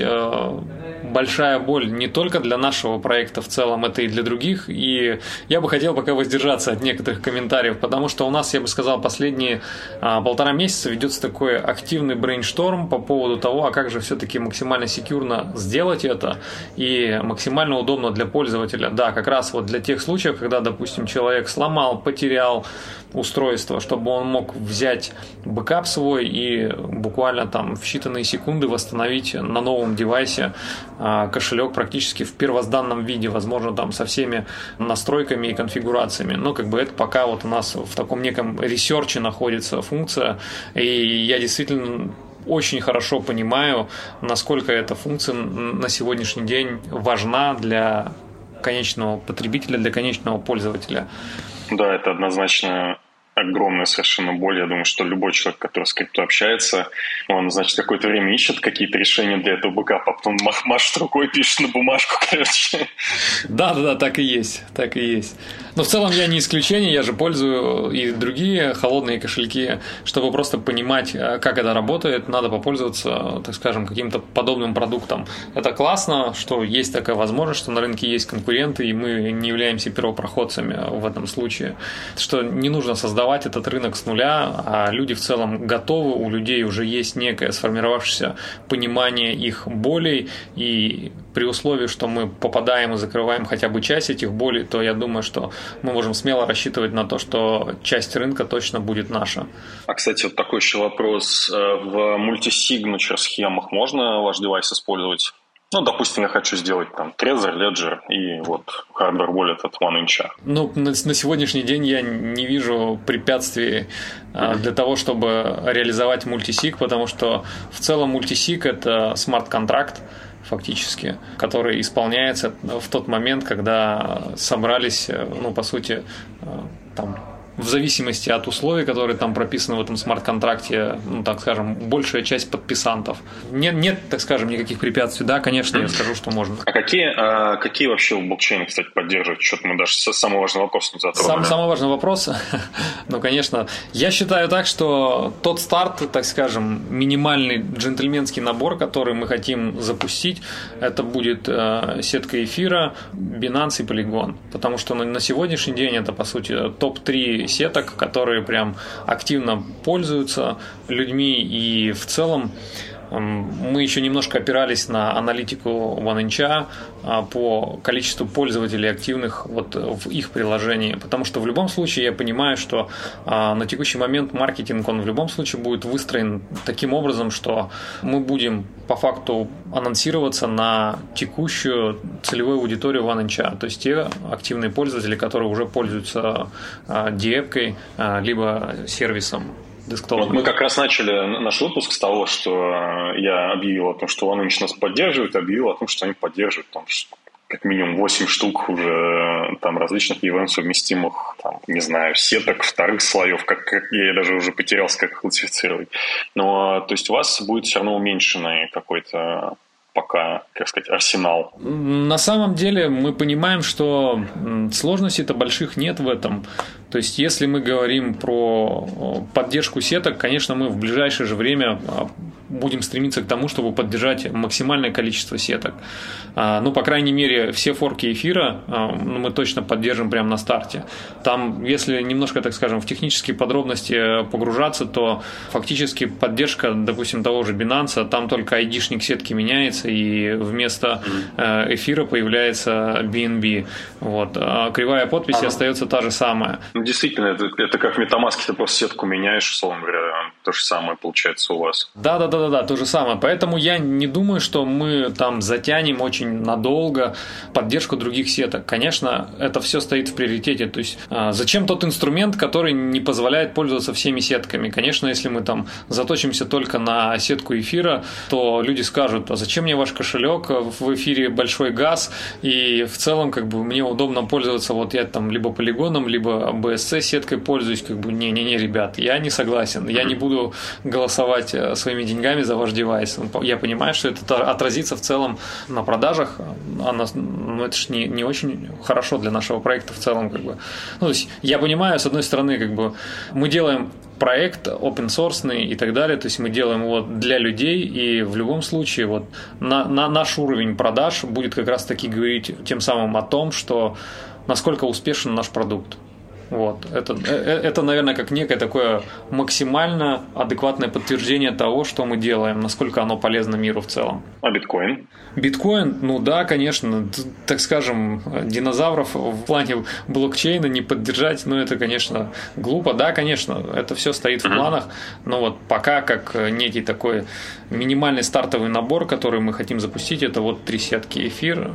большая боль не только для нашего проекта, в целом это и для других. И я бы хотел пока воздержаться от некоторых комментариев, потому что у нас, я бы сказал, последние а, полтора месяца ведется такой активный брейншторм по поводу того, а как же все-таки максимально секьюрно сделать это и максимально удобно для пользователя. Да, как раз вот для тех случаев, когда, допустим, человек сломал, потерял устройство, чтобы он мог взять бэкап свой и буквально там в считанные секунды восстановить на новом девайсе а, кошелек практически в первозданном виде, возможно, там со всеми настройками и конфигурациями. Но как бы это пока вот у нас в таком неком ресерче находится функция, и я действительно очень хорошо понимаю, насколько эта функция на сегодняшний день важна для конечного потребителя, для конечного пользователя. Да, это однозначно огромная совершенно боль. Я думаю, что любой человек, который с крипту общается, он, значит, какое-то время ищет какие-то решения для этого бэкапа, а потом машет рукой, пишет на бумажку, короче. Да-да-да, так и есть, так и есть. Но в целом я не исключение, я же пользую и другие холодные кошельки, чтобы просто понимать, как это работает, надо попользоваться, так скажем, каким-то подобным продуктом. Это классно, что есть такая возможность, что на рынке есть конкуренты, и мы не являемся первопроходцами в этом случае. Что не нужно создавать этот рынок с нуля, а люди в целом готовы, у людей уже есть некое сформировавшееся понимание их болей, и при условии, что мы попадаем и закрываем хотя бы часть этих болей, то я думаю, что мы можем смело рассчитывать на то, что часть рынка точно будет наша. А, кстати, вот такой еще вопрос. В мультисигнатур схемах можно ваш девайс использовать? Ну, допустим, я хочу сделать там Trezor, Ledger и вот Hardware Wallet от OneInch. Ну, на, на сегодняшний день я не вижу препятствий mm-hmm. для того, чтобы реализовать мультисиг, потому что в целом мультисиг – это смарт-контракт, фактически, который исполняется в тот момент, когда собрались, ну, по сути, там, в зависимости от условий, которые там прописаны в этом смарт-контракте, ну, так скажем, большая часть подписантов. Нет, нет, так скажем, никаких препятствий. Да, конечно, я скажу, что можно. А какие, а какие вообще блокчейны, кстати, поддерживают? Что-то мы даже самый важный вопрос не затронули. Сам, самый важный вопрос, ну, конечно, я считаю так, что тот старт, так скажем, минимальный джентльменский набор, который мы хотим запустить, это будет э, сетка эфира, Binance и Polygon. Потому что на, на сегодняшний день это, по сути, топ три сеток, которые прям активно пользуются людьми, и в целом мы еще немножко опирались на аналитику OneInch по количеству пользователей активных вот в их приложении, потому что в любом случае я понимаю, что на текущий момент маркетинг, он в любом случае будет выстроен таким образом, что мы будем по факту анонсироваться на текущую целевую аудиторию OneInch, то есть те активные пользователи, которые уже пользуются ди эпкой либо сервисом. Вот мы как раз начали наш выпуск с того, что я объявил о том, что OneInch нас поддерживает, объявил о том, что они поддерживают там, как минимум восемь штук уже там различных и ви эм-совместимых, там, не знаю, сеток, вторых слоев, как, как я даже уже потерялся, как их классифицировать. Но, то есть у вас будет все равно уменьшенный какой-то пока, как сказать, арсенал. На самом деле мы понимаем, что сложностей-то больших нет в этом. То есть, если мы говорим про поддержку сеток, конечно, мы в ближайшее же время будем стремиться к тому, чтобы поддержать максимальное количество сеток. Ну, по крайней мере, все форки эфира мы точно поддержим прямо на старте. Там, если немножко, так скажем, в технические подробности погружаться, то фактически поддержка, допустим, того же Binance, там только айдишник сетки меняется, и вместо эфира появляется би эн би. Вот. А кривая подписи ага. остается та же самая. Ну, действительно, это, это как в MetaMask, ты просто сетку меняешь, условно говоря, то же самое получается у вас. Да-да-да, то же самое. Поэтому я не думаю, что мы там затянем очень надолго поддержку других сеток. Конечно, это все стоит в приоритете. То есть, зачем тот инструмент, который не позволяет пользоваться всеми сетками? Конечно, если мы там заточимся только на сетку эфира, то люди скажут, а зачем мне ваш кошелек, в эфире большой газ, и в целом как бы мне удобно пользоваться, вот я там либо полигоном, либо би эс си сеткой пользуюсь, как бы не-не-не, ребят, я не согласен, я не буду голосовать своими деньгами за ваш девайс. Я понимаю, что это отразится в целом на продажах, а на, ну, это же не, не очень хорошо для нашего проекта в целом, как бы. Ну, то есть я понимаю, с одной стороны, как бы мы делаем проект open source и так далее, то есть мы делаем его для людей, и в любом случае вот на, на наш уровень продаж будет как раз таки говорить тем самым о том, что насколько успешен наш продукт. Вот. Это, это, наверное, как некое такое максимально адекватное подтверждение того, что мы делаем, насколько оно полезно миру в целом. А биткоин? Биткоин, ну да, конечно, так скажем, динозавров в плане блокчейна не поддержать, ну это, конечно, глупо. Да, конечно, это все стоит в планах, но вот пока как некий такой минимальный стартовый набор, который мы хотим запустить, это вот три сетки: эфир,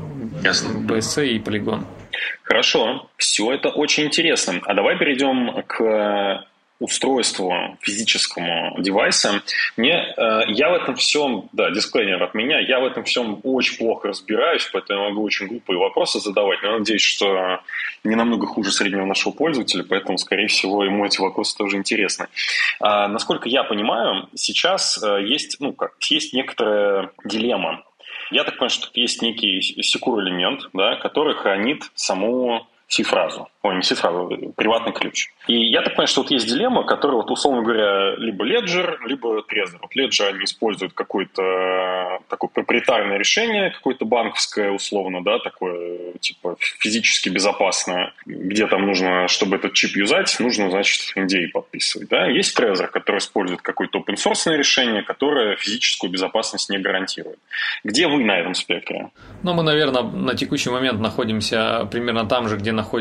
би эс си и полигон. Хорошо, все это очень интересно. А давай перейдем к устройству физическому девайса. Мне, э, я в этом всем, да, дисклеймер от меня, я в этом всем очень плохо разбираюсь, поэтому я могу очень глупые вопросы задавать, но я надеюсь, что не намного хуже среднего нашего пользователя, поэтому, скорее всего, ему эти вопросы тоже интересны. А, насколько я понимаю, сейчас э, есть, ну, как, есть некоторая дилемма. Я так понимаю, что тут есть некий секур-элемент, да, который хранит саму си-фразу. Ой, не си-фразу, приватный ключ. И я так понимаю, что вот есть дилемма, которая, вот, условно говоря, либо Ledger, либо Trezor. Вот Ledger они используют какое-то такое проприетарное решение, какое-то банковское, условно, да, такое, типа, физически безопасное, где там нужно, чтобы этот чип юзать, нужно, значит, эн ди эй подписывать, да. Есть Trezor, который использует какое-то open-source решение, которое физическую безопасность не гарантирует. Где вы на этом спектре? Ну, мы, наверное, на текущий момент находимся примерно там же, где находится и Trezor.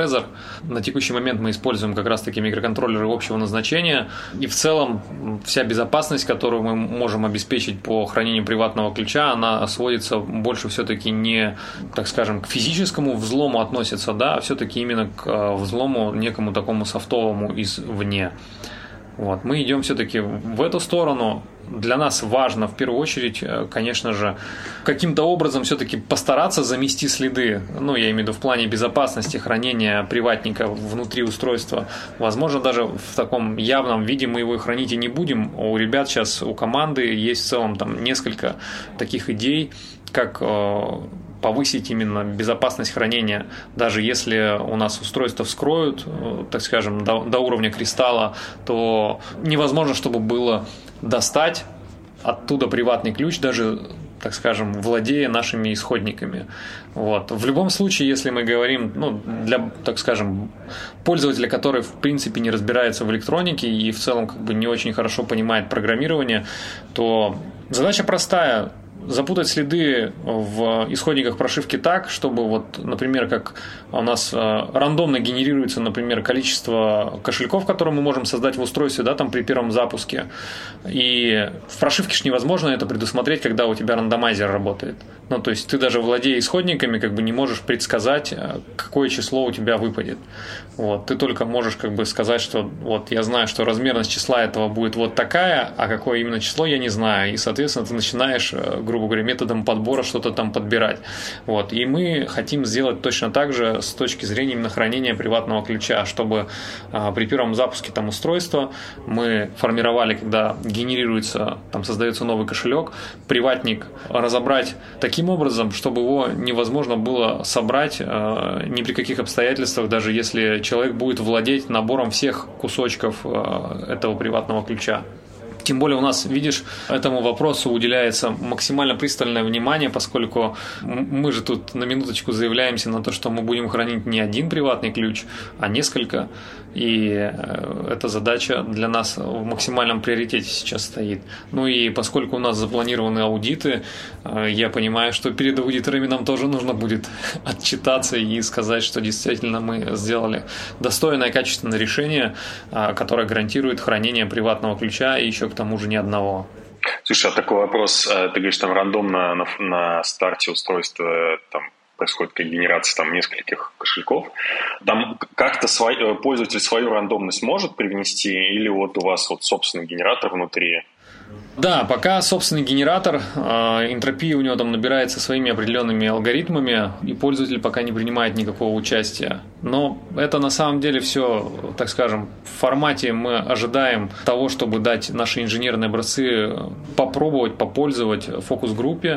Trezor. На текущий момент мы используем как раз-таки микроконтроллеры общего назначения. И в целом вся безопасность, которую мы можем обеспечить по хранению приватного ключа, она сводится больше все-таки не, так скажем, к физическому взлому относится, да, а все-таки именно к взлому некому такому софтовому извне. Вот. Мы идем все-таки в эту сторону. Для нас важно в первую очередь, конечно же, каким-то образом все-таки постараться замести следы. Ну, я имею в виду в плане безопасности хранения приватника внутри устройства. Возможно, даже в таком явном виде мы его хранить и не будем. У ребят сейчас, у команды есть в целом там несколько таких идей, как повысить именно безопасность хранения, даже если у нас устройство вскроют, так скажем, до, до уровня кристалла, то невозможно, чтобы было достать оттуда приватный ключ, даже, так скажем, владея нашими исходниками. Вот. В любом случае, если мы говорим, ну, для, так скажем, пользователя, который в принципе не разбирается в электронике и в целом как бы не очень хорошо понимает программирование, то задача простая: запутать следы в исходниках прошивки так, чтобы вот, например, как у нас рандомно генерируется, например, количество кошельков, которые мы можем создать в устройстве, да, там при первом запуске. И в прошивке ж невозможно это предусмотреть, когда у тебя рандомайзер работает. Ну, то есть ты даже владея исходниками, как бы не можешь предсказать, какое число у тебя выпадет. Вот. Ты только можешь как бы сказать, что вот я знаю, что размерность числа этого будет вот такая, а какое именно число я не знаю. И, соответственно, ты начинаешь, грубо говоря, методом подбора что-то там подбирать. Вот. И мы хотим сделать точно так же с точки зрения именно хранения приватного ключа, чтобы а, при первом запуске там устройства мы формировали, когда генерируется, там создается новый кошелек, приватник разобрать таким образом, чтобы его невозможно было собрать а, ни при каких обстоятельствах, даже если человек будет владеть набором всех кусочков а, этого приватного ключа. Тем более у нас, видишь, этому вопросу уделяется максимально пристальное внимание, поскольку мы же тут на минуточку заявляемся на то, что мы будем хранить не один приватный ключ, а несколько. И эта задача для нас в максимальном приоритете сейчас стоит. Ну и поскольку у нас запланированы аудиты, я понимаю, что перед аудиторами нам тоже нужно будет отчитаться и сказать, что действительно мы сделали достойное, качественное решение, которое гарантирует хранение приватного ключа и еще к тому же ни одного. Слушай, а такой вопрос. Ты говоришь, там рандомно на, на старте устройства там происходит генерация там нескольких кошельков. Там как-то свой, пользователь свою рандомность может привнести, или вот у вас вот собственный генератор внутри? Да, пока собственный генератор, энтропия у него там набирается своими определенными алгоритмами, и пользователь пока не принимает никакого участия. Но это на самом деле все, так скажем, в формате мы ожидаем того, чтобы дать наши инженерные образцы попробовать, попользовать в фокус-группе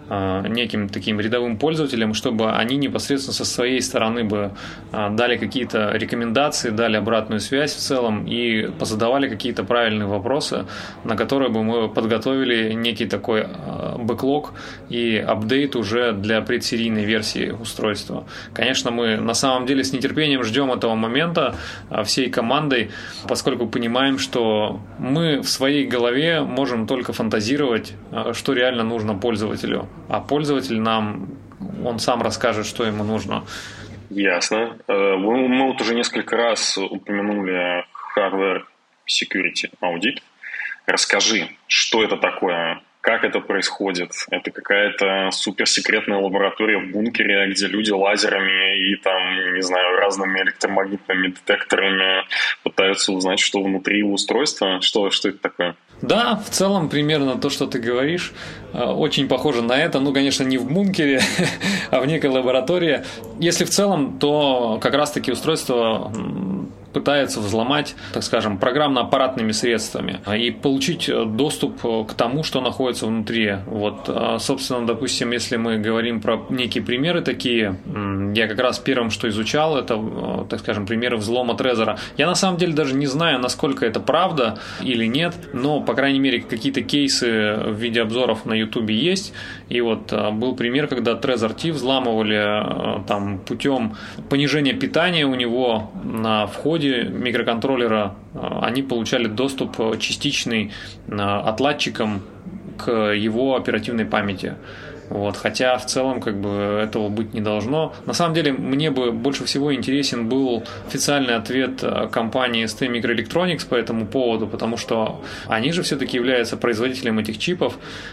неким таким рядовым пользователям, чтобы они непосредственно со своей стороны бы дали какие-то рекомендации, дали обратную связь в целом и позадавали какие-то правильные вопросы, на которые бы мы подготовили некий такой бэклог и апдейт уже для предсерийной версии устройства. Конечно, мы на самом деле с нетерпением ждем этого момента всей командой, поскольку понимаем, что мы в своей голове можем только фантазировать, что реально нужно пользователю. А пользователь нам, он сам расскажет, что ему нужно. Ясно. Мы вот уже несколько раз упомянули hardware security аудит. Расскажи, что это такое, как это происходит? Это какая-то суперсекретная лаборатория в бункере, где люди лазерами и там, не знаю, разными электромагнитными детекторами пытаются узнать, что внутри устройства? Что, что это такое? Да, в целом примерно то, что ты говоришь, очень похоже на это. Ну, конечно, не в бункере, а в некой лаборатории. Если в целом, то как раз-таки устройство пытается взломать, так скажем, программно-аппаратными средствами и получить доступ к тому, что находится внутри. Вот, собственно, допустим, если мы говорим про некие примеры такие, я как раз первым, что изучал, это, так скажем, примеры взлома Trezor. Я на самом деле даже не знаю, насколько это правда или нет, но, по крайней мере, какие-то кейсы в виде обзоров на YouTube есть. И вот был пример, когда Trezor T взламывали там путем понижения питания у него на входе микроконтроллера, они получали доступ частичный отладчиком к его оперативной памяти. Вот, хотя в целом как бы этого быть не должно. На самом деле мне бы больше всего интересен был официальный ответ компании эс ти Microelectronics по этому поводу, потому что они же все-таки являются производителем этих чипов,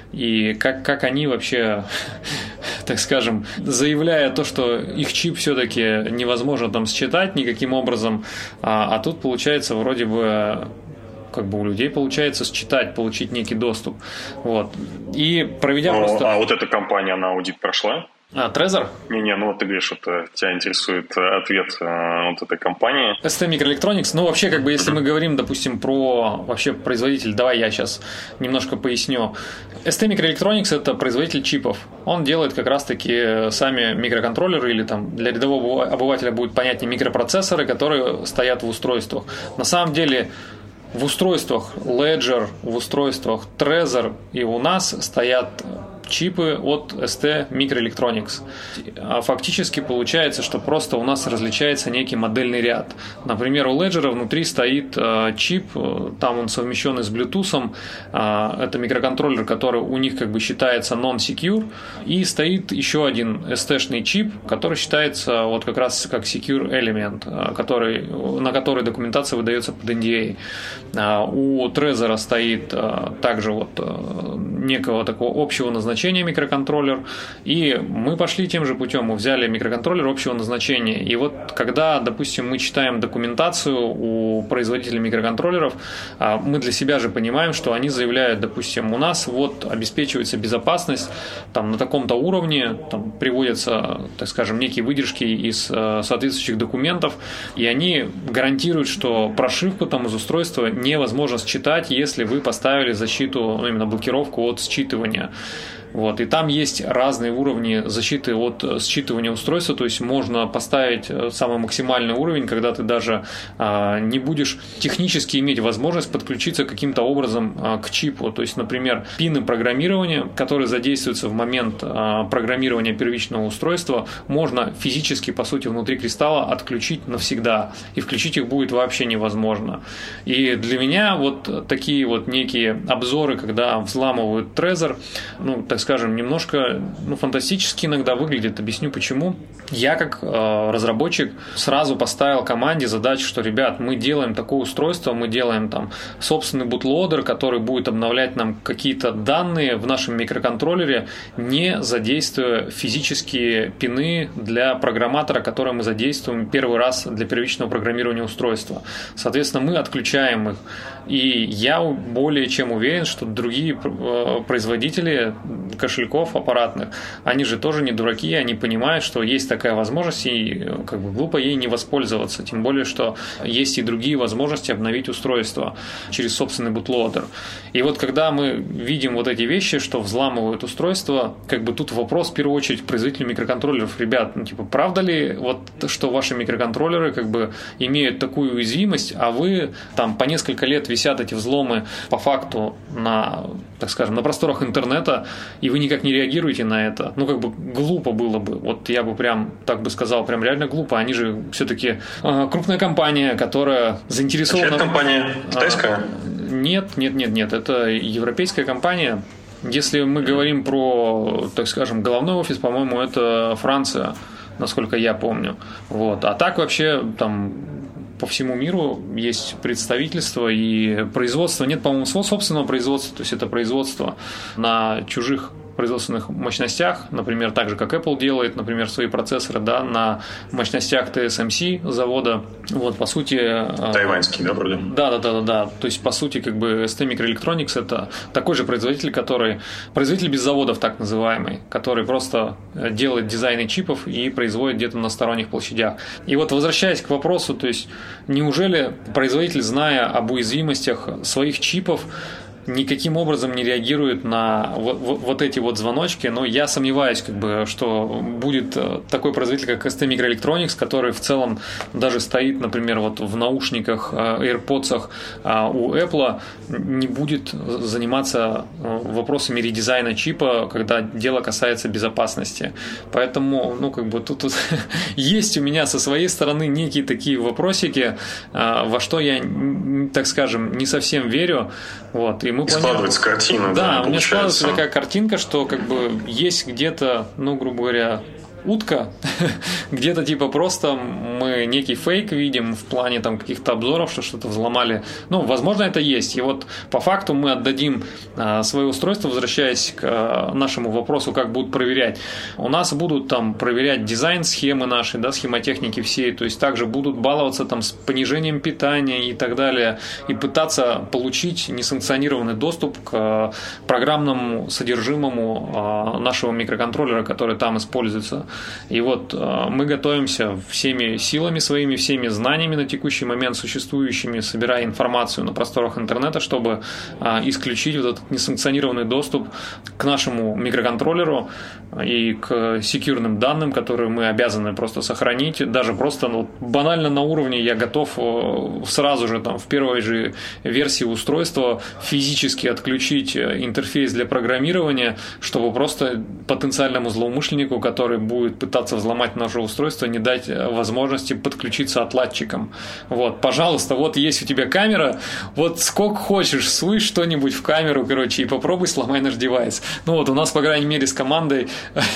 и как, как они вообще, так скажем, заявляя то, что их чип все-таки невозможно там считать никаким образом, а, а тут получается вроде бы как бы у людей получается считать, получить некий доступ. Вот. И проведя ну, просто... А вот эта компания, она аудит прошла? А, Trezor? Не-не, ну вот ты говоришь, что тебя интересует ответ э, вот этой компании. эс ти Microelectronics, ну вообще, как бы, если мы говорим, допустим, про вообще производитель, давай я сейчас немножко поясню. эс ти Microelectronics – это производитель чипов. Он делает как раз-таки сами микроконтроллеры, или там для рядового обывателя будет понятнее микропроцессоры, которые стоят в устройствах. На самом деле в устройствах Ledger, в устройствах Trezor и у нас стоят чипы от эс ти Microelectronics. А фактически получается, что просто у нас различается некий модельный ряд. Например, у Ledger внутри стоит э, чип, там он совмещенный с Bluetooth, э, это микроконтроллер, который у них как бы считается non-secure, и стоит еще один эс ти-шный чип, который считается вот как раз как secure element, который, на который документация выдается под эн ди эй. Э, у Trezor стоит э, также вот э, некого такого общего назначения микроконтроллер, и мы пошли тем же путем, мы взяли микроконтроллер общего назначения, и вот когда, допустим, мы читаем документацию у производителей микроконтроллеров, мы для себя же понимаем, что они заявляют, допустим, у нас вот обеспечивается безопасность там на таком-то уровне, там приводятся, так скажем, некие выдержки из соответствующих документов, и они гарантируют, что прошивку там из устройства невозможно считать, если вы поставили защиту, ну, именно блокировку от считывания. Вот. И там есть разные уровни защиты от считывания устройства, то есть можно поставить самый максимальный уровень, когда ты даже а, не будешь технически иметь возможность подключиться каким-то образом а, к чипу. То есть, например, пины программирования, которые задействуются в момент а, программирования первичного устройства, можно физически, по сути, внутри кристалла отключить навсегда, и включить их будет вообще невозможно. И для меня вот такие вот некие обзоры, когда взламывают Trezor, ну, так скажем, немножко ну, фантастически иногда выглядит. Объясню почему. Я как э, разработчик сразу поставил команде задачу, что, ребят, мы делаем такое устройство, мы делаем там собственный бутлодер, который будет обновлять нам какие-то данные в нашем микроконтроллере, не задействуя физические пины для программатора, которые мы задействуем первый раз для первичного программирования устройства. Соответственно, мы отключаем их. И я более чем уверен, что другие э, производители кошельков аппаратных, они же тоже не дураки, они понимают, что есть такая возможность, и как бы глупо ей не воспользоваться. Тем более, что есть и другие возможности обновить устройство через собственный бутлодер. И вот когда мы видим вот эти вещи, что взламывают устройство, как бы тут вопрос в первую очередь к производителю микроконтроллеров. Ребят, ну типа, правда ли вот, что ваши микроконтроллеры как бы имеют такую уязвимость, а вы там по несколько лет висят эти взломы по факту на, так скажем, на просторах интернета, и вы никак не реагируете на это. Ну, как бы глупо было бы. Вот я бы прям так бы сказал, прям реально глупо. Они же все-таки э, крупная компания, которая заинтересована... А компания китайская? А, нет, нет, нет, нет. Это европейская компания. Если мы говорим про, так скажем, головной офис, по-моему, это Франция, насколько я помню. Вот. А так вообще там... По всему миру есть представительство и производство. Нет, по-моему, собственного производства, то есть это производство на чужих производственных мощностях, например, так же, как Apple делает, например, свои процессоры, да, на мощностях ти эс эм си завода. Вот, по сути... Тайваньский, да, вроде? Да, да, да, да, да. То есть, по сути, как бы эс ти Microelectronics это такой же производитель, который... Производитель без заводов, так называемый, который просто делает дизайны чипов и производит где-то на сторонних площадях. И вот, возвращаясь к вопросу, то есть, неужели производитель, зная об уязвимостях своих чипов, никаким образом не реагирует на вот, вот эти вот звоночки, но я сомневаюсь, как бы, что будет такой производитель, как эс ти Microelectronics, который в целом даже стоит, например, вот в наушниках, AirPods у Apple, не будет заниматься вопросами редизайна чипа, когда дело касается безопасности. Поэтому, ну, как бы тут, тут есть у меня со своей стороны некие такие вопросики, во что я, так скажем, не совсем верю. Вот. И мы складывается планируем... картина. Да, да, у меня складывается такая картинка, что как бы есть где-то, ну, грубо говоря, утка, где-то типа просто мы некий фейк видим в плане там каких-то обзоров, что что-то взломали. Ну, возможно, это есть. И вот по факту мы отдадим а, свое устройство, возвращаясь к а, нашему вопросу, как будут проверять. У нас будут там проверять дизайн схемы наши, да, схемотехники всей, то есть также будут баловаться там с понижением питания и так далее, и пытаться получить несанкционированный доступ к а, программному содержимому а, нашего микроконтроллера, который там используется. И вот э, мы готовимся всеми силами своими, всеми знаниями на текущий момент существующими, собирая информацию на просторах интернета, чтобы э, исключить вот этот несанкционированный доступ к нашему микроконтроллеру и к секьюрным данным, которые мы обязаны просто сохранить. Даже просто ну, банально на уровне я готов э, сразу же там, в первой же версии устройства физически отключить интерфейс для программирования, чтобы просто потенциальному злоумышленнику, который будет пытаться взломать наше устройство, не дать возможности подключиться отладчиком. Вот, пожалуйста, вот есть у тебя камера, вот сколько хочешь, суй что-нибудь в камеру, короче, и попробуй сломай наш девайс. Ну вот у нас, по крайней мере, с командой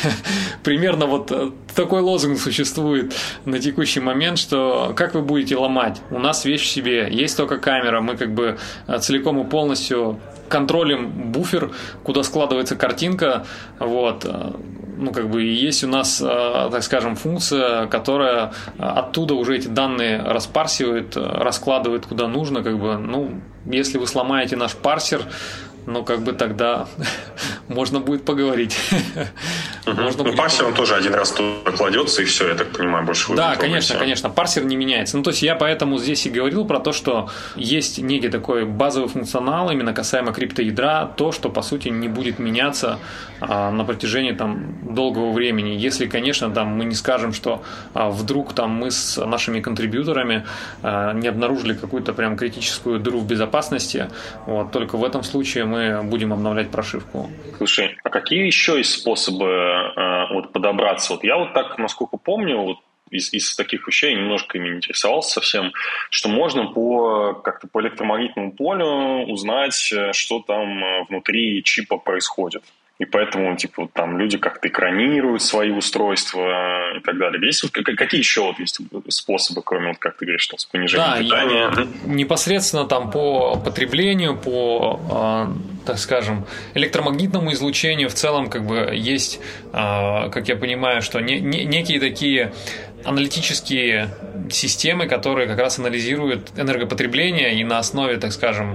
примерно вот такой лозунг существует на текущий момент, что как вы будете ломать? У нас вещь в себе, есть только камера, мы как бы целиком и полностью контролим буфер, куда складывается картинка, вот, ну, как бы, и есть у нас, так скажем, функция, которая оттуда уже эти данные распарсивает, раскладывает куда нужно, как бы, ну, если вы сломаете наш парсер, ну, как бы тогда можно будет поговорить. Угу. Можно ну, будет парсер он тоже один раз туда кладется, и все, я так понимаю, больше вы Да, конечно, конечно, парсер не меняется. Ну, то есть я поэтому здесь и говорил про то, что есть некий такой базовый функционал, именно касаемо криптоядра, то, что, по сути, не будет меняться а, на протяжении там долгого времени. Если, конечно, там мы не скажем, что а, вдруг там мы с нашими контрибьюторами а, не обнаружили какую-то прям критическую дыру в безопасности, вот, только в этом случае мы будем обновлять прошивку. Слушай, а какие еще есть способы э, вот, подобраться? Вот я вот так, насколько помню, вот из, из таких вещей немножко ими интересовался совсем, что можно по, как-то по электромагнитному полю узнать, что там внутри чипа происходит. И поэтому, типа, вот там люди как-то экранируют свои устройства и так далее. Есть вот, какие еще вот есть способы, кроме, вот, как ты говоришь, что с понижением да, питания? Непосредственно там по потреблению, по, э, так скажем, электромагнитному излучению в целом как бы есть, э, как я понимаю, что не, не, некие такие аналитические системы, которые как раз анализируют энергопотребление и на основе, так скажем,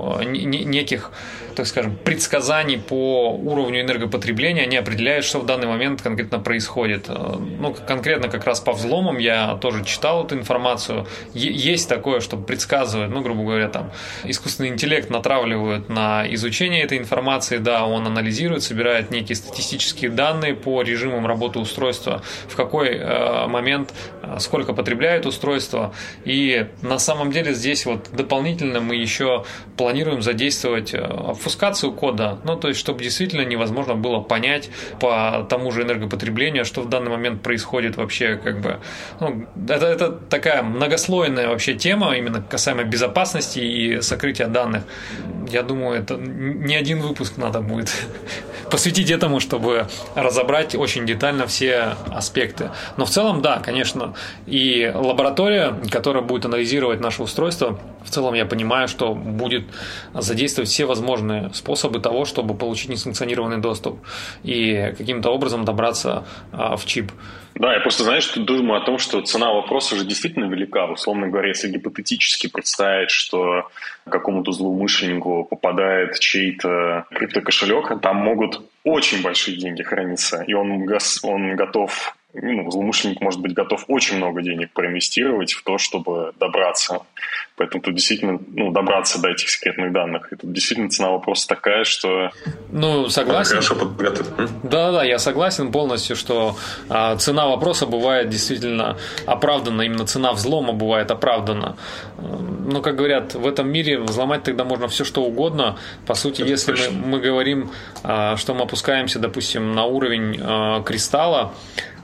неких, так скажем, предсказаний по уровню энергопотребления они определяют, что в данный момент конкретно происходит. Ну, конкретно как раз по взломам я тоже читал эту информацию. Есть такое, что предсказывает, ну, грубо говоря, там, искусственный интеллект натравливают на изучение этой информации, да, он анализирует, собирает некие статистические данные по режимам работы устройства, в какой э, момент сколько потребляет устройство. И на самом деле здесь вот дополнительно мы еще планируем задействовать обфускацию кода, ну то есть чтобы действительно невозможно было понять по тому же энергопотреблению, что в данный момент происходит вообще, как бы, ну, это, это такая многослойная вообще тема, именно касаемо безопасности и сокрытия данных. Я думаю, это не один выпуск надо будет посвятить этому, чтобы разобрать очень детально все аспекты. Но в целом, да, конечно, и лаборатория, которая будет анализировать наше устройство, в целом я понимаю, что будет задействовать все возможные способы того, чтобы получить несанкционированный доступ и каким-то образом добраться а, в чип. Да, я просто, знаешь, думаю о том, что цена вопроса уже действительно велика. Условно говоря, если гипотетически представить, что какому-то злоумышленнику попадает чей-то криптокошелек, там могут очень большие деньги храниться, и он, он готов... Ну, злоумышленник может быть готов очень много денег проинвестировать в то, чтобы добраться. Поэтому тут действительно, ну, добраться до этих секретных данных. И тут действительно цена вопроса такая, что... Ну, согласен. Хорошо подготовлен. Да-да, я согласен полностью, что а, цена вопроса бывает действительно оправдана. Именно цена взлома бывает оправдана. Но, как говорят, в этом мире взломать тогда можно все, что угодно. По сути, это если мы, мы говорим, а, что мы опускаемся, допустим, на уровень а, кристалла,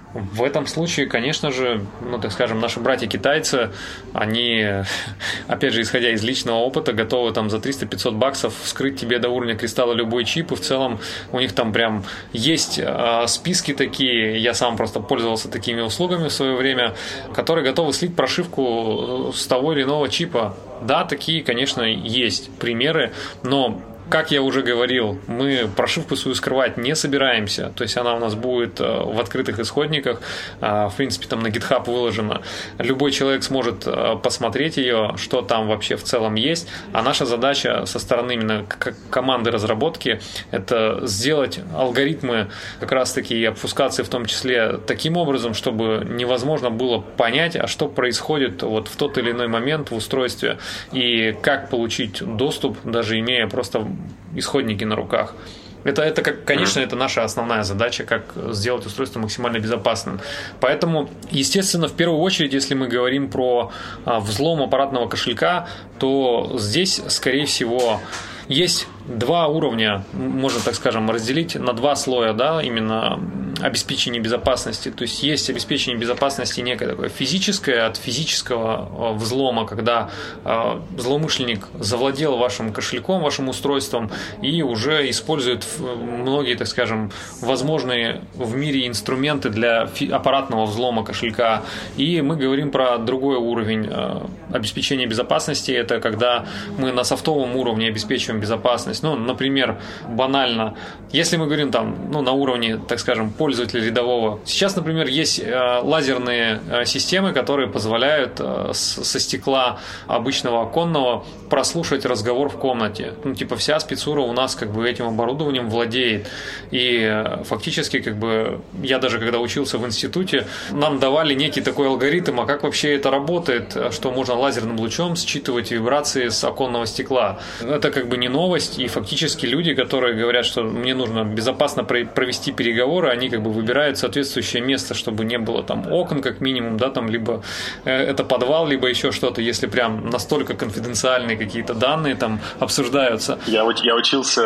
В этом случае, конечно же, ну, так скажем, наши братья-китайцы, они, опять же, исходя из личного опыта, готовы там за триста-пятьсот баксов вскрыть тебе до уровня кристалла любой чип, и в целом у них там прям есть э, списки такие, я сам просто пользовался такими услугами в свое время, которые готовы слить прошивку с того или иного чипа. Да, такие, конечно, есть примеры, но... Как я уже говорил, мы прошивку свою скрывать не собираемся, то есть она у нас будет в открытых исходниках, в принципе, там на GitHub выложена. Любой человек сможет посмотреть ее, что там вообще в целом есть, а наша задача со стороны именно команды разработки – это сделать алгоритмы как раз-таки и обфускации в том числе таким образом, чтобы невозможно было понять, а что происходит вот в тот или иной момент в устройстве и как получить доступ, даже имея просто исходники на руках. Это, это как, конечно, это наша основная задача, как сделать устройство максимально безопасным. Поэтому, естественно, в первую очередь, если мы говорим про а, взлом аппаратного кошелька, то здесь, скорее всего, есть два уровня, можно так скажем, разделить на два слоя, да, именно обеспечение безопасности. То есть есть обеспечение безопасности некое такое физическое, от физического взлома, когда э, злоумышленник завладел вашим кошельком, вашим устройством и уже использует многие, так скажем, возможные в мире инструменты для фи- аппаратного взлома кошелька. И мы говорим про другой уровень э, обеспечения безопасности. Это когда мы на софтовом уровне обеспечиваем безопасность. Ну, например, банально, если мы говорим там, ну, на уровне, так скажем, пользователя рядового. Сейчас, например, есть э, лазерные э, системы, которые позволяют э, с, со стекла обычного оконного прослушать разговор в комнате. Ну, типа вся спецура у нас как бы этим оборудованием владеет. И э, фактически, как бы, я даже когда учился в институте, нам давали некий такой алгоритм, а как вообще это работает, что можно лазерным лучом считывать вибрации с оконного стекла. Это как бы не новость, и фактически люди, которые говорят, что мне нужно безопасно провести переговоры, они как бы выбирают соответствующее место, чтобы не было там окон как минимум, да, там либо э, это подвал, либо еще что-то, если прям настолько конфиденциальные какие-то данные там обсуждаются. Я, я учился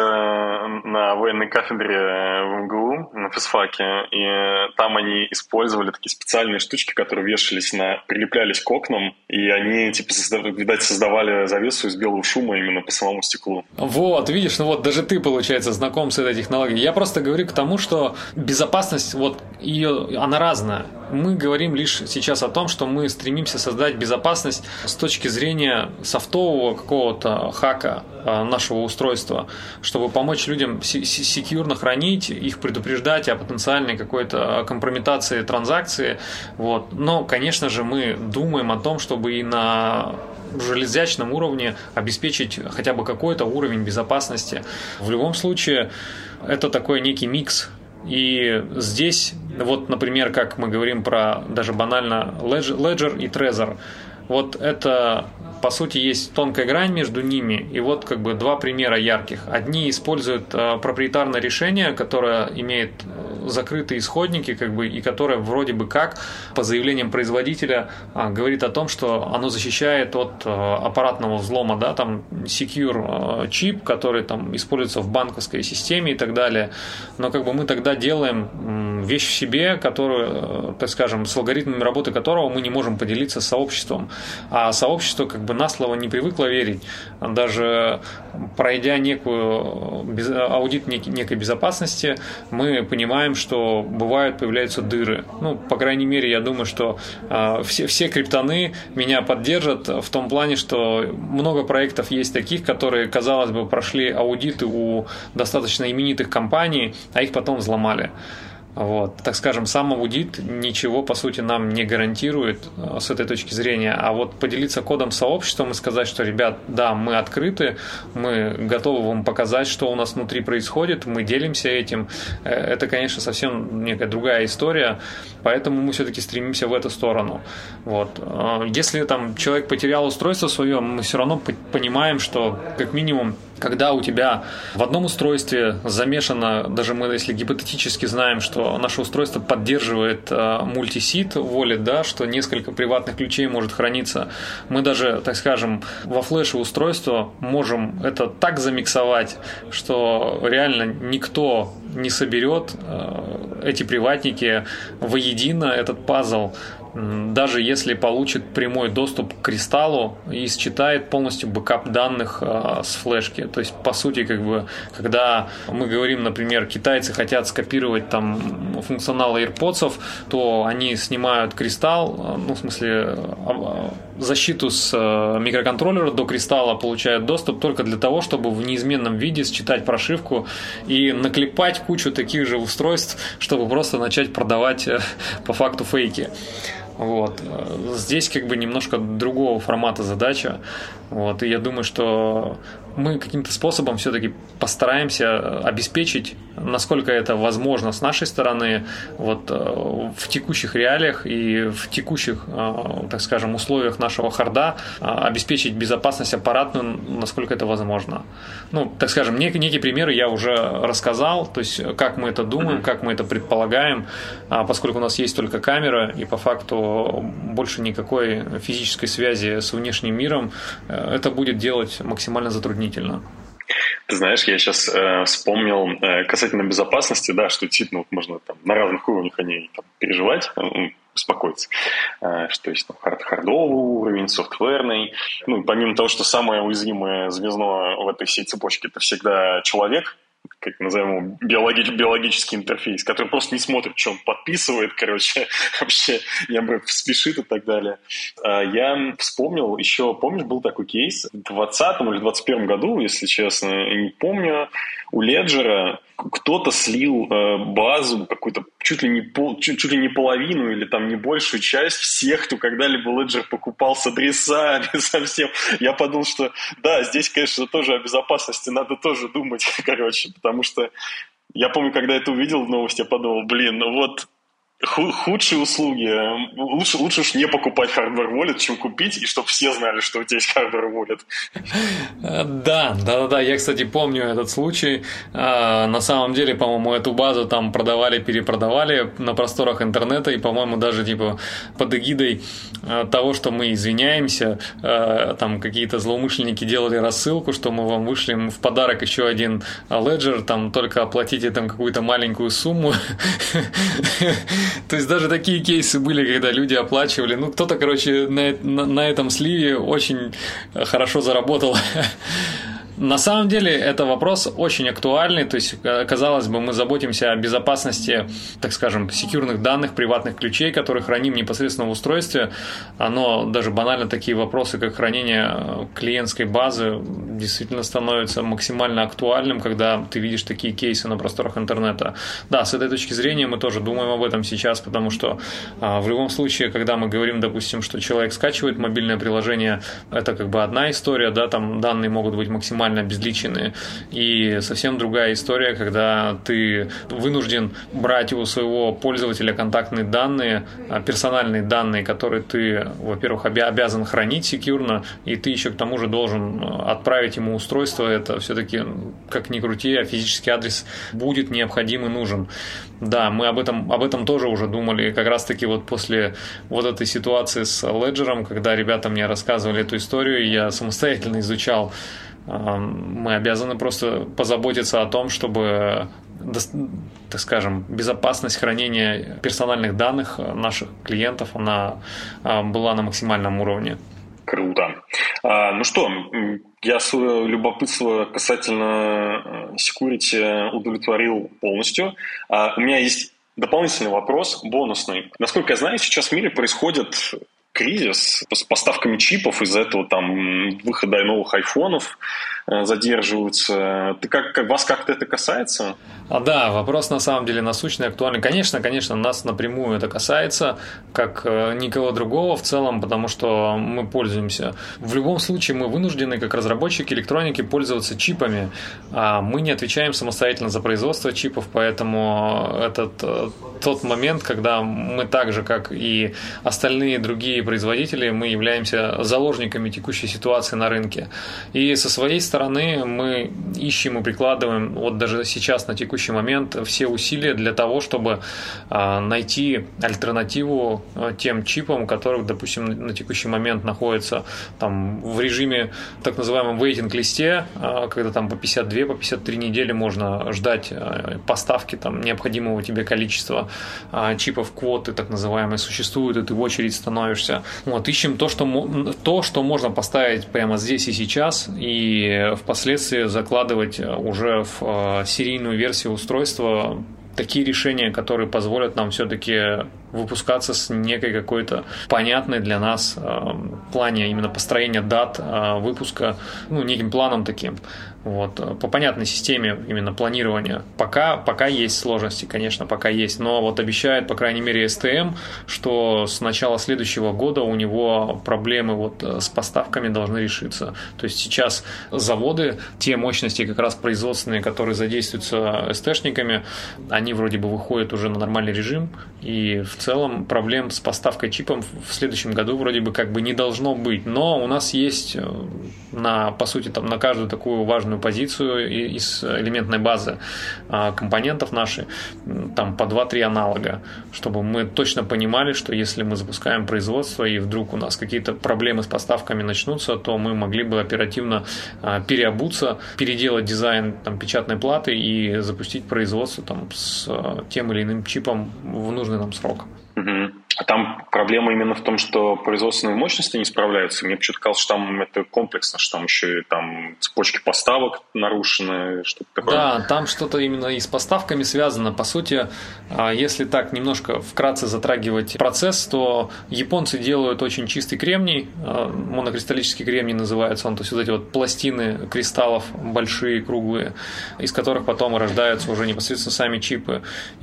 на военной кафедре в эм гэ у, на физфаке, и там они использовали такие специальные штучки, которые вешались на, прилеплялись к окнам, и они, типа, создав, видать, создавали завесу из белого шума именно по самому стеклу. Вот, видишь, ну вот даже ты, получается, знаком с этой технологией. Я просто говорю к тому, что безопасность, вот ее, она разная. Мы говорим лишь сейчас о том, что мы стремимся создать безопасность с точки зрения софтового какого-то хака нашего устройства, чтобы помочь людям секьюрно хранить, их предупреждать о потенциальной какой-то компрометации транзакции. Вот. Но, конечно же, мы думаем о том, чтобы и на железячном уровне обеспечить хотя бы какой-то уровень безопасности. В любом случае, это такой некий микс. И здесь, вот, например, как мы говорим про даже банально Ledger и Trezor, вот это, по сути, есть тонкая грань между ними, и вот как бы два примера ярких. Одни используют э, проприетарное решение, которое имеет закрытые исходники, как бы, и которое вроде бы как, по заявлениям производителя, э, говорит о том, что оно защищает от э, аппаратного взлома, да, там secure э, чип, который там используется в банковской системе и так далее. Но как бы мы тогда делаем э, вещь в себе, которую, э, так скажем, с алгоритмами работы которого мы не можем поделиться с сообществом. А сообщество как бы на слово не привыкло верить. Даже пройдя некую аудит некой безопасности, мы понимаем, что бывают, появляются дыры. Ну, по крайней мере, я думаю, что э, все, все криптоны меня поддержат в том плане, что много проектов есть таких, которые, казалось бы, прошли аудиты у достаточно именитых компаний, а их потом взломали. Вот, так скажем, сам аудит ничего, по сути, нам не гарантирует с этой точки зрения, а вот поделиться кодом с сообществом и сказать, что, ребят, да, мы открыты, мы готовы вам показать, что у нас внутри происходит, мы делимся этим, это, конечно, совсем некая другая история, поэтому мы все-таки стремимся в эту сторону. Вот. Если там человек потерял устройство свое, мы все равно понимаем, что, как минимум, когда у тебя в одном устройстве замешано, даже мы, если гипотетически знаем, что наше устройство поддерживает мультисид wallet, да, что несколько приватных ключей может храниться, мы даже, так скажем, во флеше устройства можем это так замиксовать, что реально никто не соберет эти приватники воедино, этот пазл, даже если получит прямой доступ к кристаллу и считает полностью бэкап данных э, с флешки. То есть, по сути, как бы, когда мы говорим, например, китайцы хотят скопировать там функционал AirPods, то они снимают кристалл, ну, в смысле, защиту с микроконтроллера до кристалла, получают доступ только для того, чтобы в неизменном виде считать прошивку и наклепать кучу таких же устройств, чтобы просто начать продавать по факту фейки. Вот. Здесь как бы немножко другого формата задача. Вот. И я думаю, что мы каким-то способом все-таки постараемся обеспечить, насколько это возможно с нашей стороны, вот, в текущих реалиях и в текущих, так скажем, условиях нашего харда обеспечить безопасность аппаратную, насколько это возможно. Ну, так скажем, нек- некие примеры я уже рассказал, то есть как мы это думаем, как мы это предполагаем, поскольку у нас есть только камера и по факту больше никакой физической связи с внешним миром, это будет делать максимально затруднительно. Ты знаешь, я сейчас э, вспомнил э, касательно безопасности, да, что действительно вот можно там, на разных уровнях о ней там, переживать, э, успокоиться, э, что есть там, хард- хардовый уровень, софтверный. Ну, помимо того, что самое уязвимое звено в этой всей цепочке – это всегда человек, как назовем его, биологи- биологический интерфейс, который просто не смотрит, что он подписывает, короче, вообще не спешит и так далее. Я вспомнил еще, помнишь, был такой кейс в двадцатом или двадцать первом году, если честно, не помню, у Ledger кто-то слил базу какую-то чуть ли не пол, чуть, чуть ли не половину или там не большую часть всех, кто когда-либо Ledger покупал с адресами, совсем. Я подумал, что да, здесь, конечно, тоже о безопасности надо тоже думать, короче, потому что я помню, когда это увидел в новости, я подумал, блин, ну вот худшие услуги. Лучше, лучше уж не покупать hardware wallet, чем купить, и чтобы все знали, что у тебя есть hardware wallet. Да, да, да, да. Я, кстати, помню этот случай. На самом деле, по-моему, эту базу там продавали, перепродавали на просторах интернета, и, по-моему, даже типа под эгидой того, что мы извиняемся, там какие-то злоумышленники делали рассылку, что мы вам вышлем в подарок еще один Ledger, там только оплатите там какую-то маленькую сумму. То есть даже такие кейсы были, когда люди оплачивали. Ну, кто-то, короче, на, на, на этом сливе очень хорошо заработал. На самом деле, это вопрос очень актуальный, то есть, казалось бы, мы заботимся о безопасности, так скажем, секьюрных данных, приватных ключей, которые храним непосредственно в устройстве. Оно, даже банально такие вопросы, как хранение клиентской базы, действительно становятся максимально актуальным, когда ты видишь такие кейсы на просторах интернета. Да, с этой точки зрения мы тоже думаем об этом сейчас, потому что а, в любом случае, когда мы говорим, допустим, что человек скачивает мобильное приложение, это как бы одна история, да, там данные могут быть максимально обезличены. И совсем другая история, когда ты вынужден брать у своего пользователя контактные данные, персональные данные, которые ты, во-первых, обязан хранить секьюрно, и ты еще к тому же должен отправить ему устройство. Это все-таки, как ни крути, а физический адрес будет необходим и нужен. Да, мы об этом, об этом тоже уже думали, как раз-таки вот после вот этой ситуации с Ledger, когда ребята мне рассказывали эту историю, я самостоятельно изучал. Мы обязаны просто позаботиться о том, чтобы, так скажем, безопасность хранения персональных данных наших клиентов, она была на максимальном уровне. Круто. А, ну что, я свое любопытство касательно security удовлетворил полностью. А, у меня есть дополнительный вопрос, бонусный. Насколько я знаю, сейчас в мире происходит кризис с поставками чипов, из-за этого там выхода новых айфонов задерживаются. Ты как, как, вас как-то это касается? А, да, вопрос на самом деле насущный, актуальный. Конечно, конечно, нас напрямую это касается, как никого другого в целом, потому что мы пользуемся. В любом случае мы вынуждены, как разработчики электроники, пользоваться чипами. А мы не отвечаем самостоятельно за производство чипов, поэтому это тот момент, когда мы так же, как и остальные другие производителей, мы являемся заложниками текущей ситуации на рынке. И со своей стороны мы ищем и прикладываем, вот даже сейчас на текущий момент, все усилия для того, чтобы найти альтернативу тем чипам, которые, допустим, на текущий момент находятся там в режиме так называемом waiting-листе, когда там по пятьдесят две, по пятьдесят три недели можно ждать поставки там необходимого тебе количества чипов, квоты так называемые существуют, и ты в очередь становишься. Вот, ищем то, что, то, что можно поставить прямо здесь и сейчас, и впоследствии закладывать уже в серийную версию устройства такие решения, которые позволят нам все-таки выпускаться с некой какой-то понятной для нас э, плане именно построения дат э, выпуска, ну, неким планом таким. Вот, по понятной системе именно планирования. Пока, пока есть сложности, конечно, пока есть, но вот обещает, по крайней мере, эс тэ эм, что с начала следующего года у него проблемы вот с поставками должны решиться. То есть сейчас заводы, те мощности как раз производственные, которые задействуются эс тэ-шниками, они вроде бы выходят уже на нормальный режим, и в целом проблем с поставкой чипов в следующем году вроде бы как бы не должно быть. Но у нас есть на, по сути, там, на каждую такую важную позицию из элементной базы компонентов наших там по два-три аналога, чтобы мы точно понимали, что если мы запускаем производство и вдруг у нас какие-то проблемы с поставками начнутся, то мы могли бы оперативно переобуться, переделать дизайн там, печатной платы и запустить производство там, с тем или иным чипом в нужный нам срок. Угу. А там проблема именно в том, что производственные мощности не справляются. Мне почему-то казалось, что там это комплексно, что там еще и там цепочки поставок нарушены, что-то такое. Да, там что-то именно и с поставками связано. По сути, если так немножко вкратце затрагивать процесс, то японцы делают очень чистый кремний, монокристаллический кремний называется он, то есть вот эти вот пластины кристаллов большие, круглые, из которых потом рождаются уже непосредственно сами чипы.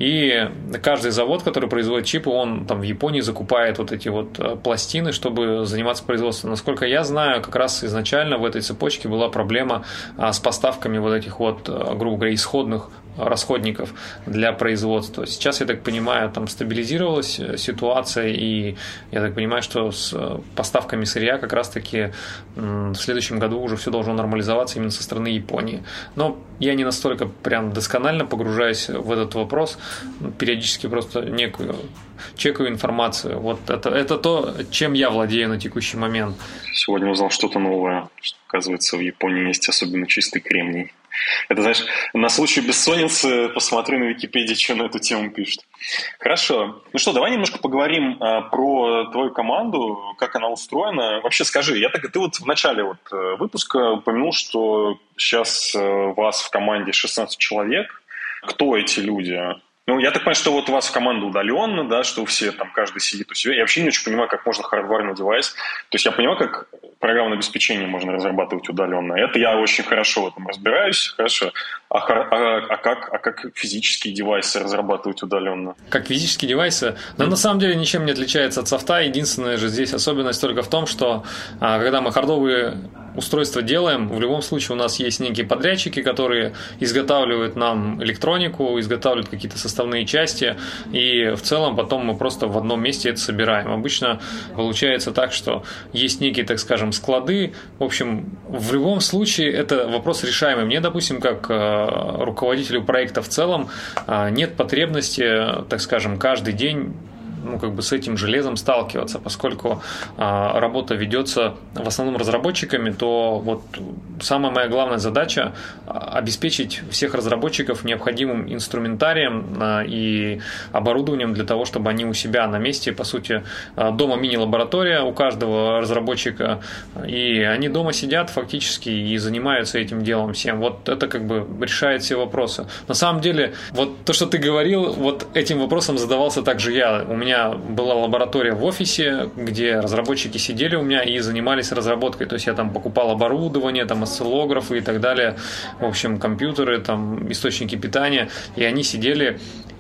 И каждый завод, который производит чипы, он там в Японии Японии закупает вот эти вот пластины, чтобы заниматься производством. Насколько я знаю, как раз изначально в этой цепочке была проблема с поставками вот этих вот, грубо говоря, исходных расходников для производства. Сейчас, я так понимаю, там стабилизировалась ситуация, и я так понимаю, что с поставками сырья как раз-таки в следующем году уже все должно нормализоваться именно со стороны Японии. Но я не настолько прям досконально погружаюсь в этот вопрос, периодически просто некую чекаю информацию. Вот это, это то, чем я владею на текущий момент. Сегодня узнал что-то новое, что, оказывается, в Японии есть особенно чистый кремний. Это, знаешь, на случай бессонницы посмотри на Википедии, что на эту тему пишут. Хорошо. Ну что, давай немножко поговорим а, про твою команду, как она устроена. Вообще скажи, я так, ты вот в начале вот выпуска упомянул, что сейчас вас в команде шестнадцать человек. Кто эти люди? Ну, я так понимаю, что вот у вас команда удаленно, да, что все там, каждый сидит у себя. Я вообще не очень понимаю, как можно хардварный девайс. То есть я понимаю, как программное обеспечение можно разрабатывать удаленно. Это я очень хорошо в этом разбираюсь. Хорошо. А, а, а, как, а как физические девайсы разрабатывать удаленно? Как физические девайсы? Да, на самом деле ничем не отличается от софта. Единственная же здесь особенность только в том, что а, когда мы хардовые устройства делаем, в любом случае у нас есть некие подрядчики, которые изготавливают нам электронику, изготавливают какие-то составные части, и в целом потом мы просто в одном месте это собираем. Обычно получается так, что есть некие, так скажем, склады. В общем, в любом случае это вопрос решаемый. Мне, допустим, как руководителю проекта в целом нет потребности, так скажем, каждый день ну, как бы с этим железом сталкиваться, поскольку а, работа ведется в основном разработчиками, то вот самая моя главная задача обеспечить всех разработчиков необходимым инструментарием а, и оборудованием для того, чтобы они у себя на месте, по сути, дома мини-лаборатория у каждого разработчика, и они дома сидят фактически и занимаются этим делом всем. Вот это как бы решает все вопросы. На самом деле, вот то, что ты говорил, вот этим вопросом задавался также я. У меня У меня была лаборатория в офисе, где разработчики сидели у меня и занимались разработкой. То есть я там покупал оборудование, там осциллографы и так далее. В общем, компьютеры, там источники питания. И они сидели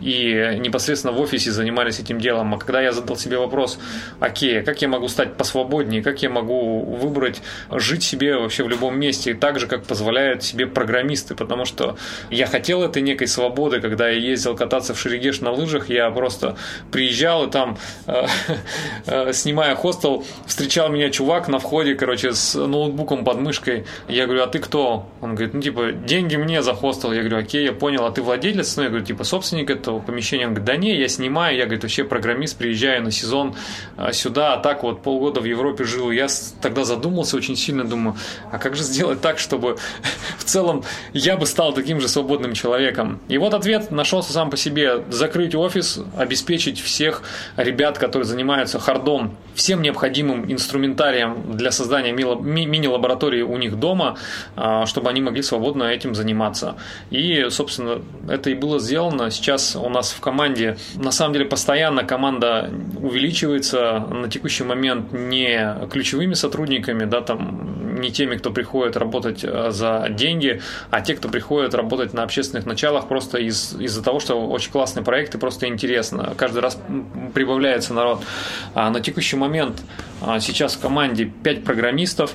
и непосредственно в офисе занимались этим делом. А когда я задал себе вопрос, окей, как я могу стать посвободнее, как я могу выбрать жить себе вообще в любом месте, так же, как позволяют себе программисты, потому что я хотел этой некой свободы, когда я ездил кататься в Шерегеш на лыжах, я просто приезжал стоял, и там, э, э, снимая хостел, встречал меня чувак на входе, короче, с ноутбуком под мышкой. Я говорю, а ты кто? Он говорит, ну, типа, деньги мне за хостел. Я говорю, окей, я понял, а ты владелец? Ну, я говорю, типа, собственник этого помещения. Он говорит, да не, я снимаю, я, говорит, вообще программист, приезжаю на сезон сюда, а так вот полгода в Европе жил. Я тогда задумался очень сильно, думаю, а как же сделать так, чтобы в целом я бы стал таким же свободным человеком? И вот ответ нашелся сам по себе. Закрыть офис, обеспечить всех ребят, которые занимаются хардом, всем необходимым инструментарием для создания мини-лаборатории у них дома, чтобы они могли свободно этим заниматься. И, собственно, это и было сделано. Сейчас у нас в команде, на самом деле, постоянно команда увеличивается. На текущий момент не ключевыми сотрудниками, да, там, не теми, кто приходит работать за деньги, а те, кто приходит работать на общественных началах просто из, из-за того, что очень классный проект и просто интересно. Каждый раз прибавляется народ. А на текущий момент сейчас в команде пять программистов,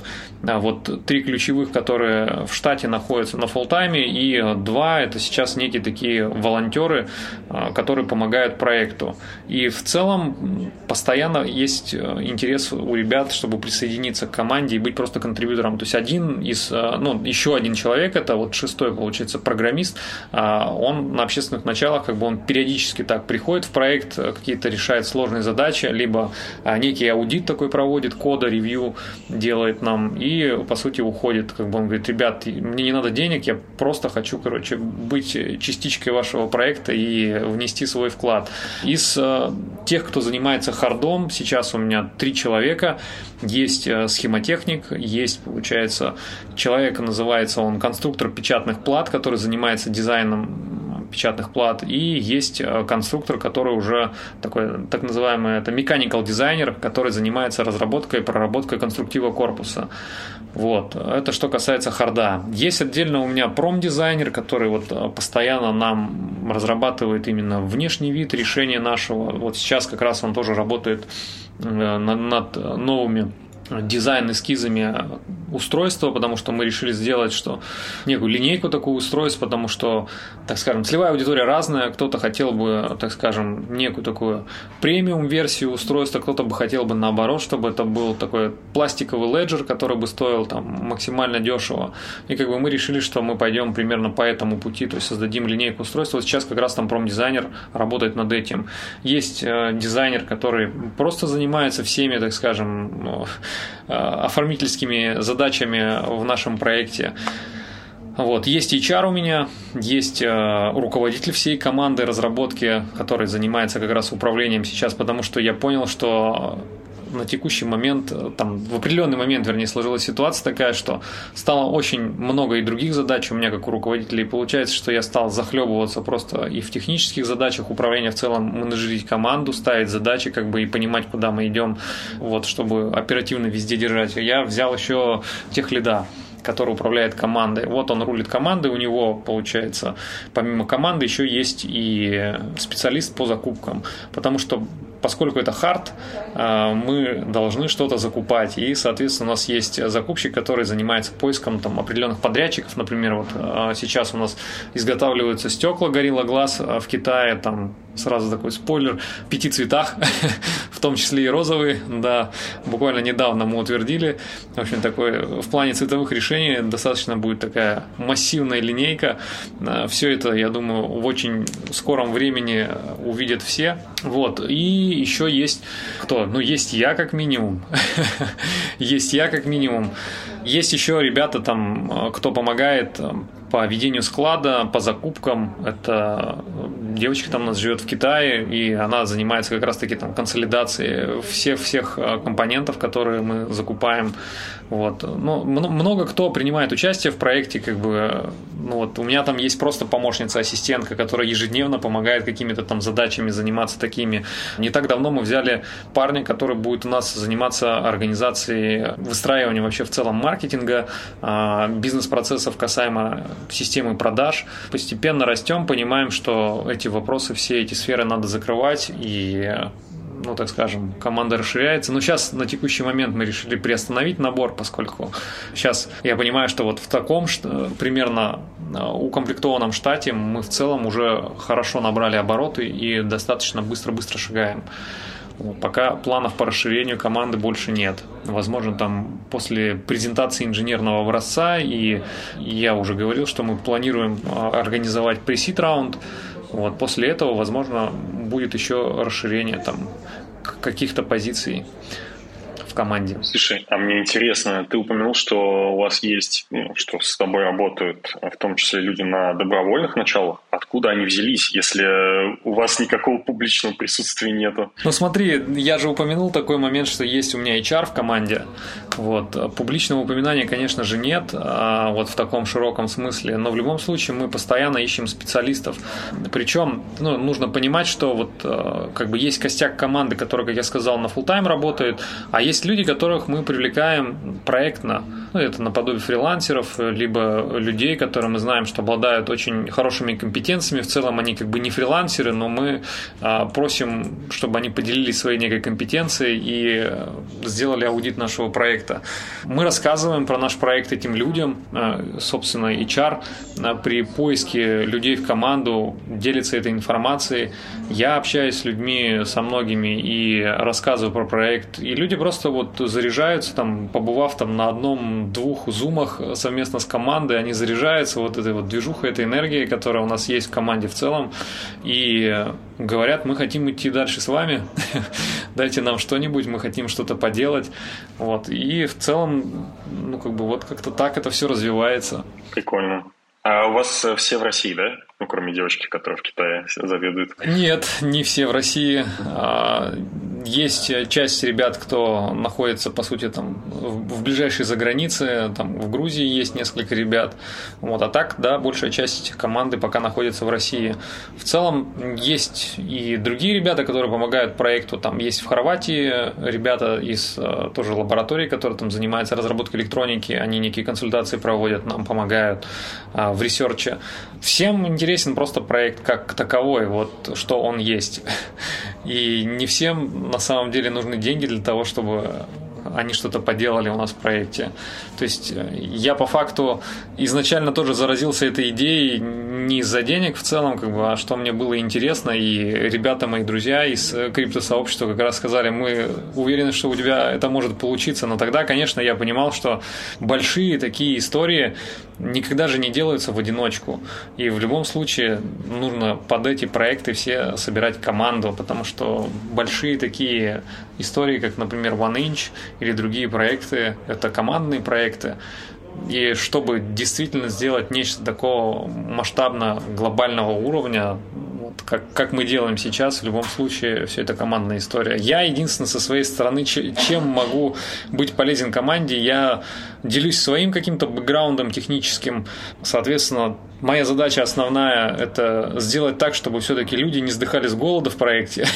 вот три ключевых, которые в штате находятся на фуллтайме, и два это сейчас некие такие волонтеры, которые помогают проекту. И в целом постоянно есть интерес у ребят, чтобы присоединиться к команде и быть просто контрибьютором. То есть один из, ну, еще один человек, это вот шестой, получается, программист, он на общественных началах, как бы он периодически так приходит в проект, какие-то решает сложные задачи, либо некий аудит такой проводит, кода, ревью делает нам и, по сути, уходит. Как бы он говорит, ребят, мне не надо денег, я просто хочу, короче, быть частичкой вашего проекта и внести свой вклад. Из э, тех, кто занимается хардом, сейчас у меня три человека. Есть э, схемотехник, есть, получается, человек, называется он конструктор печатных плат, который занимается дизайном печатных плат, и есть конструктор, который уже такой, так называемый, это mechanical дизайнер, который занимается разработкой и проработкой конструктива корпуса. Вот. Это что касается харда. Есть отдельно у меня промдизайнер, который вот постоянно нам разрабатывает именно внешний вид решения нашего. Вот сейчас как раз он тоже работает над, над новыми дизайн-эскизами устройства, потому что мы решили сделать, что некую линейку такую устройств, потому что, так скажем, целевая аудитория разная, кто-то хотел бы, так скажем, некую такую премиум-версию устройства, кто-то бы хотел бы наоборот, чтобы это был такой пластиковый леджер, который бы стоил там максимально дешево. И как бы мы решили, что мы пойдем примерно по этому пути, то есть создадим линейку устройства. Вот сейчас как раз там промдизайнер работает над этим. Есть э, дизайнер, который просто занимается всеми, так скажем, оформительскими задачами в нашем проекте. Вот. Есть эйч ар у меня, есть э, руководитель всей команды разработки, который занимается как раз управлением сейчас, потому что я понял, что на текущий момент, там, в определенный момент, вернее, сложилась ситуация такая, что стало очень много и других задач у меня, как у руководителя, и получается, что я стал захлебываться просто и в технических задачах управления, в целом менеджерить команду, ставить задачи, как бы, и понимать, куда мы идем, вот, чтобы оперативно везде держать. Я взял еще техлида, который управляет командой. Вот он рулит командой, у него, получается, помимо команды еще есть и специалист по закупкам, потому что поскольку это хард, мы должны что-то закупать, и, соответственно, у нас есть закупщик, который занимается поиском там определенных подрядчиков. Например, вот сейчас у нас изготавливаются стекла Gorilla Glass в Китае, там сразу такой спойлер, в пяти цветах, в том числе и розовый, да, буквально недавно мы утвердили. В общем, такой, в плане цветовых решений достаточно будет такая массивная линейка. Все это, я думаю, в очень скором времени увидят все. Вот, и еще есть кто? Ну, есть я как минимум. Есть я как минимум. Есть еще ребята там, кто помогает по ведению склада, по закупкам. Это девочка там у нас живет в Китае, и она занимается как раз-таки там консолидацией всех-всех компонентов, которые мы закупаем. Вот. Ну, много кто принимает участие в проекте, как бы, ну, вот, у меня там есть просто помощница-ассистентка, которая ежедневно помогает какими-то там задачами заниматься такими. Не так давно мы взяли парня, который будет у нас заниматься организацией, выстраиванием вообще в целом маркетинга, бизнес-процессов касаемо системы продаж. Постепенно растем, понимаем, что эти вопросы, все эти сферы надо закрывать, и ну, так скажем, команда расширяется. Но сейчас на текущий момент мы решили приостановить набор, поскольку сейчас я понимаю, что вот в таком примерно укомплектованном штате мы в целом уже хорошо набрали обороты и достаточно быстро-быстро шагаем. Пока планов по расширению команды больше нет. Возможно, там после презентации инженерного образца, и я уже говорил, что мы планируем организовать pre-seed раунд. Вот, после этого, возможно, будет еще расширение там каких-то позиций в команде. Слушай, а мне интересно, ты упомянул, что у вас есть, ну, что с тобой работают, в том числе люди на добровольных началах. Откуда они взялись, если у вас никакого публичного присутствия нету? Ну смотри, я же упомянул такой момент, что есть у меня эйч ар в команде. Вот. Публичного упоминания, конечно же, нет, а вот в таком широком смысле, но в любом случае мы постоянно ищем специалистов. Причем, ну, нужно понимать, что вот как бы есть костяк команды, который, как я сказал, на фулл-тайм работает, а есть люди, которых мы привлекаем проектно. Ну, это наподобие фрилансеров, либо людей, которые мы знаем, что обладают очень хорошими компетенциями. В целом они как бы не фрилансеры, но мы а, просим, чтобы они поделились своей некой компетенцией и сделали аудит нашего проекта. Мы рассказываем про наш проект этим людям. Собственно, эйч ар при поиске людей в команду делится этой информацией. Я общаюсь с людьми, со многими, и рассказываю про проект. И люди просто вот заряжаются, там, побывав там на одном-двух зумах совместно с командой, они заряжаются вот этой вот движухой, этой энергией, которая у нас есть в команде в целом, и говорят: мы хотим идти дальше с вами, дайте нам что-нибудь, мы хотим что-то поделать. Вот. И в целом, ну, как бы вот как-то так это все развивается. Прикольно. А у вас все в России, да? Ну, кроме девочки, которая в Китае заведует. Нет, не все в России. Есть часть ребят, кто находится, по сути, там в ближайшей загранице, там в Грузии есть несколько ребят. Вот, а так, да, большая часть команды пока находится в России. В целом есть и другие ребята, которые помогают проекту. Там есть в Хорватии ребята из тоже лаборатории, которые там занимаются разработкой электроники. Они некие консультации проводят, нам помогают в ресерче. Всем интересен просто проект как таковой, вот что он есть. И не всем на самом деле нужны деньги для того, чтобы они что-то поделали у нас в проекте. То есть я по факту изначально тоже заразился этой идеей не из-за денег в целом, как бы, а что мне было интересно. И ребята, мои друзья из криптосообщества как раз сказали: мы уверены, что у тебя это может получиться. Но тогда, конечно, я понимал, что большие такие истории никогда же не делаются в одиночку. И в любом случае нужно под эти проекты все собирать команду, потому что большие такие истории, как, например, OneInch или другие проекты, это командные проекты. И чтобы действительно сделать нечто такого масштабно глобального уровня, вот как, как мы делаем сейчас, в любом случае все это командная история. Я единственное со своей стороны, чем могу быть полезен команде, я делюсь своим каким-то бэкграундом техническим. Соответственно, моя задача основная – это сделать так, чтобы все-таки люди не сдыхали с голода в проекте.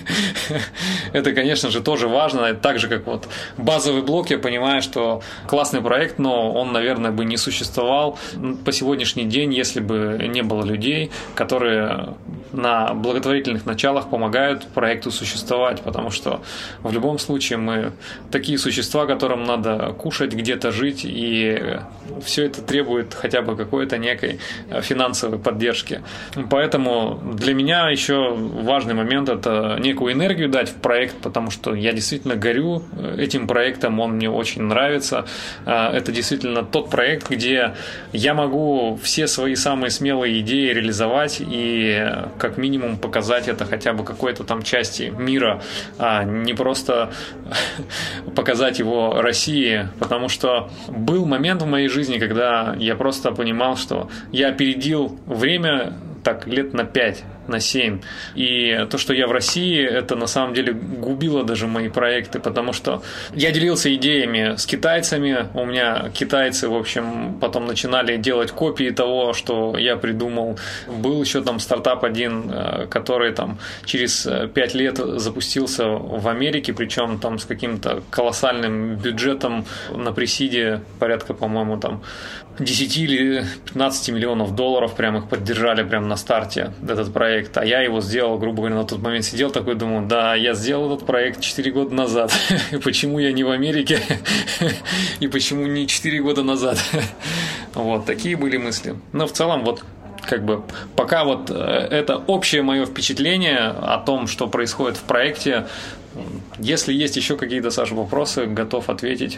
Это, конечно же, тоже важно. Так же, как вот базовый блок, я понимаю, что классный проект, но он, наверное, бы не существовал по сегодняшний день, если бы не было людей, которые на благотворительных началах помогают проекту существовать, потому что в любом случае мы такие существа, которым надо кушать, где-то жить, и все это требует хотя бы какой-то некой финансовой поддержки. Поэтому для меня еще важный момент – это некую энергию дать в проект, потому что я действительно горю этим проектом, он мне очень нравится. Это действительно тот проект, где я могу все свои самые смелые идеи реализовать и как минимум показать это хотя бы какой-то там части мира, а не просто показать его России, потому что был момент в моей жизни, когда я просто понимал, что я опередил время так лет на пять, на семь. И то, что я в России, это на самом деле губило даже мои проекты, потому что я делился идеями с китайцами. У меня китайцы, в общем, потом начинали делать копии того, что я придумал. Был еще там стартап один, который там через пять лет запустился в Америке, причем там с каким-то колоссальным бюджетом на пресиде, порядка, по-моему, там десять или пятнадцать миллионов долларов, прям их поддержали прямо на старте, этот проект. проект, а я его сделал, грубо говоря, на тот момент сидел такой, думал, да, я сделал этот проект четыре года назад, почему я не в Америке, и почему не четыре года назад. Вот, такие были мысли. Но в целом, вот, как бы, пока вот это общее мое впечатление о том, что происходит в проекте. Если есть еще какие-то, Саша, вопросы, готов ответить.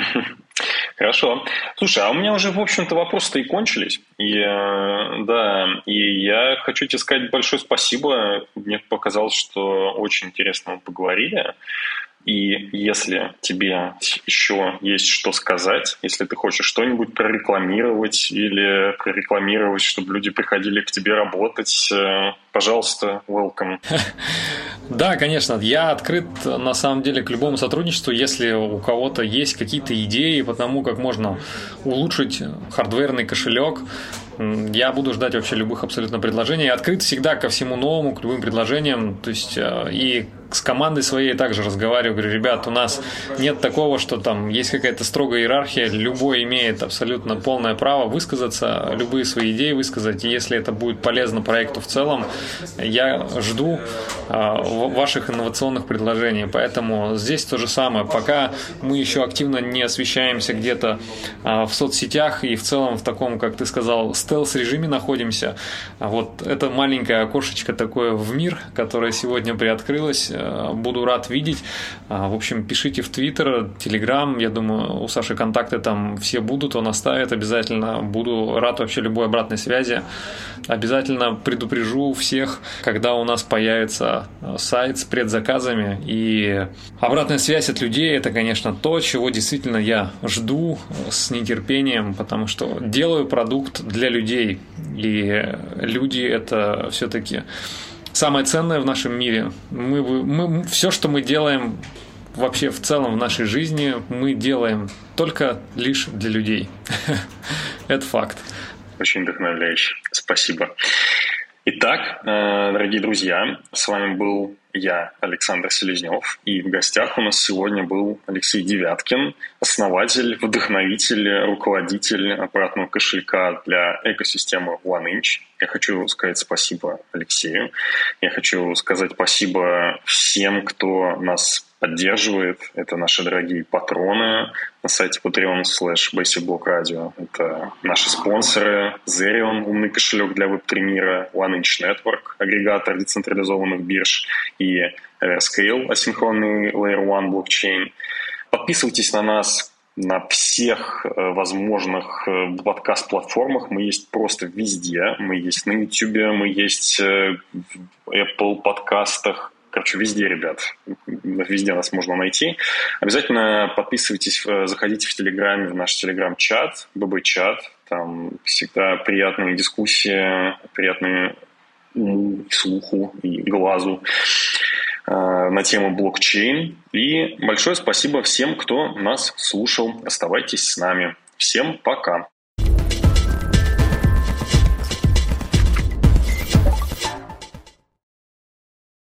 Хорошо. Слушай, а у меня уже, в общем-то, вопросы-то и кончились. И, да, и я хочу тебе сказать большое спасибо. Мне показалось, что очень интересно мы поговорили. И если тебе еще есть что сказать, если ты хочешь что-нибудь прорекламировать или прорекламировать, чтобы люди приходили к тебе работать, пожалуйста, welcome. Да, конечно, я открыт на самом деле к любому сотрудничеству, если у кого-то есть какие-то идеи по тому, как можно улучшить хардверный кошелек. Я буду ждать вообще любых абсолютно предложений. Я открыт всегда ко всему новому, к любым предложениям. То есть и с командой своей также разговариваю. Говорю, ребят, у нас нет такого, что там есть какая-то строгая иерархия. Любой имеет абсолютно полное право высказаться, любые свои идеи высказать. И если это будет полезно проекту в целом, я жду ваших инновационных предложений. Поэтому здесь то же самое. Пока мы еще активно не освещаемся где-то в соцсетях и в целом в таком, как ты сказал, стелс-режиме находимся. Вот это маленькое окошечко такое в мир, которое сегодня приоткрылось. Буду рад видеть. В общем, пишите в Твиттер, Телеграм. Я думаю, у Саши контакты там все будут, он оставит обязательно. Буду рад вообще любой обратной связи. Обязательно предупрежу всех, когда у нас появится сайт с предзаказами. И обратная связь от людей – это, конечно, то, чего действительно я жду с нетерпением, потому что делаю продукт для людей. И люди – это все-таки самое ценное в нашем мире. Мы, мы, все, что мы делаем вообще в целом в нашей жизни, мы делаем только лишь для людей. Это факт. Очень вдохновляюще. Спасибо. Итак, дорогие друзья, с вами был я, Александр Селезнев, и в гостях у нас сегодня был Алексей Девяткин, основатель, вдохновитель, руководитель аппаратного кошелька для экосистемы OneInch. Я хочу сказать спасибо Алексею. Я хочу сказать спасибо всем, кто нас поддерживает. Это наши дорогие патроны на сайте Patreon слэш Basic Block Radio. Это наши спонсоры Zerion, умный кошелек для веб-три-мира, OneInch Network, агрегатор децентрализованных бирж, и Everscale, асинхронный Layer один блокчейн. Подписывайтесь на нас на всех возможных подкаст-платформах. Мы есть просто везде. Мы есть на YouTube, мы есть в Apple подкастах. Короче, везде, ребят. Везде нас можно найти. Обязательно подписывайтесь, заходите в Телеграме, в наш Телеграм-чат, ББ-чат. Там всегда приятные дискуссии, приятные уму, слуху и глазу э, на тему блокчейн. И большое спасибо всем, кто нас слушал. Оставайтесь с нами. Всем пока.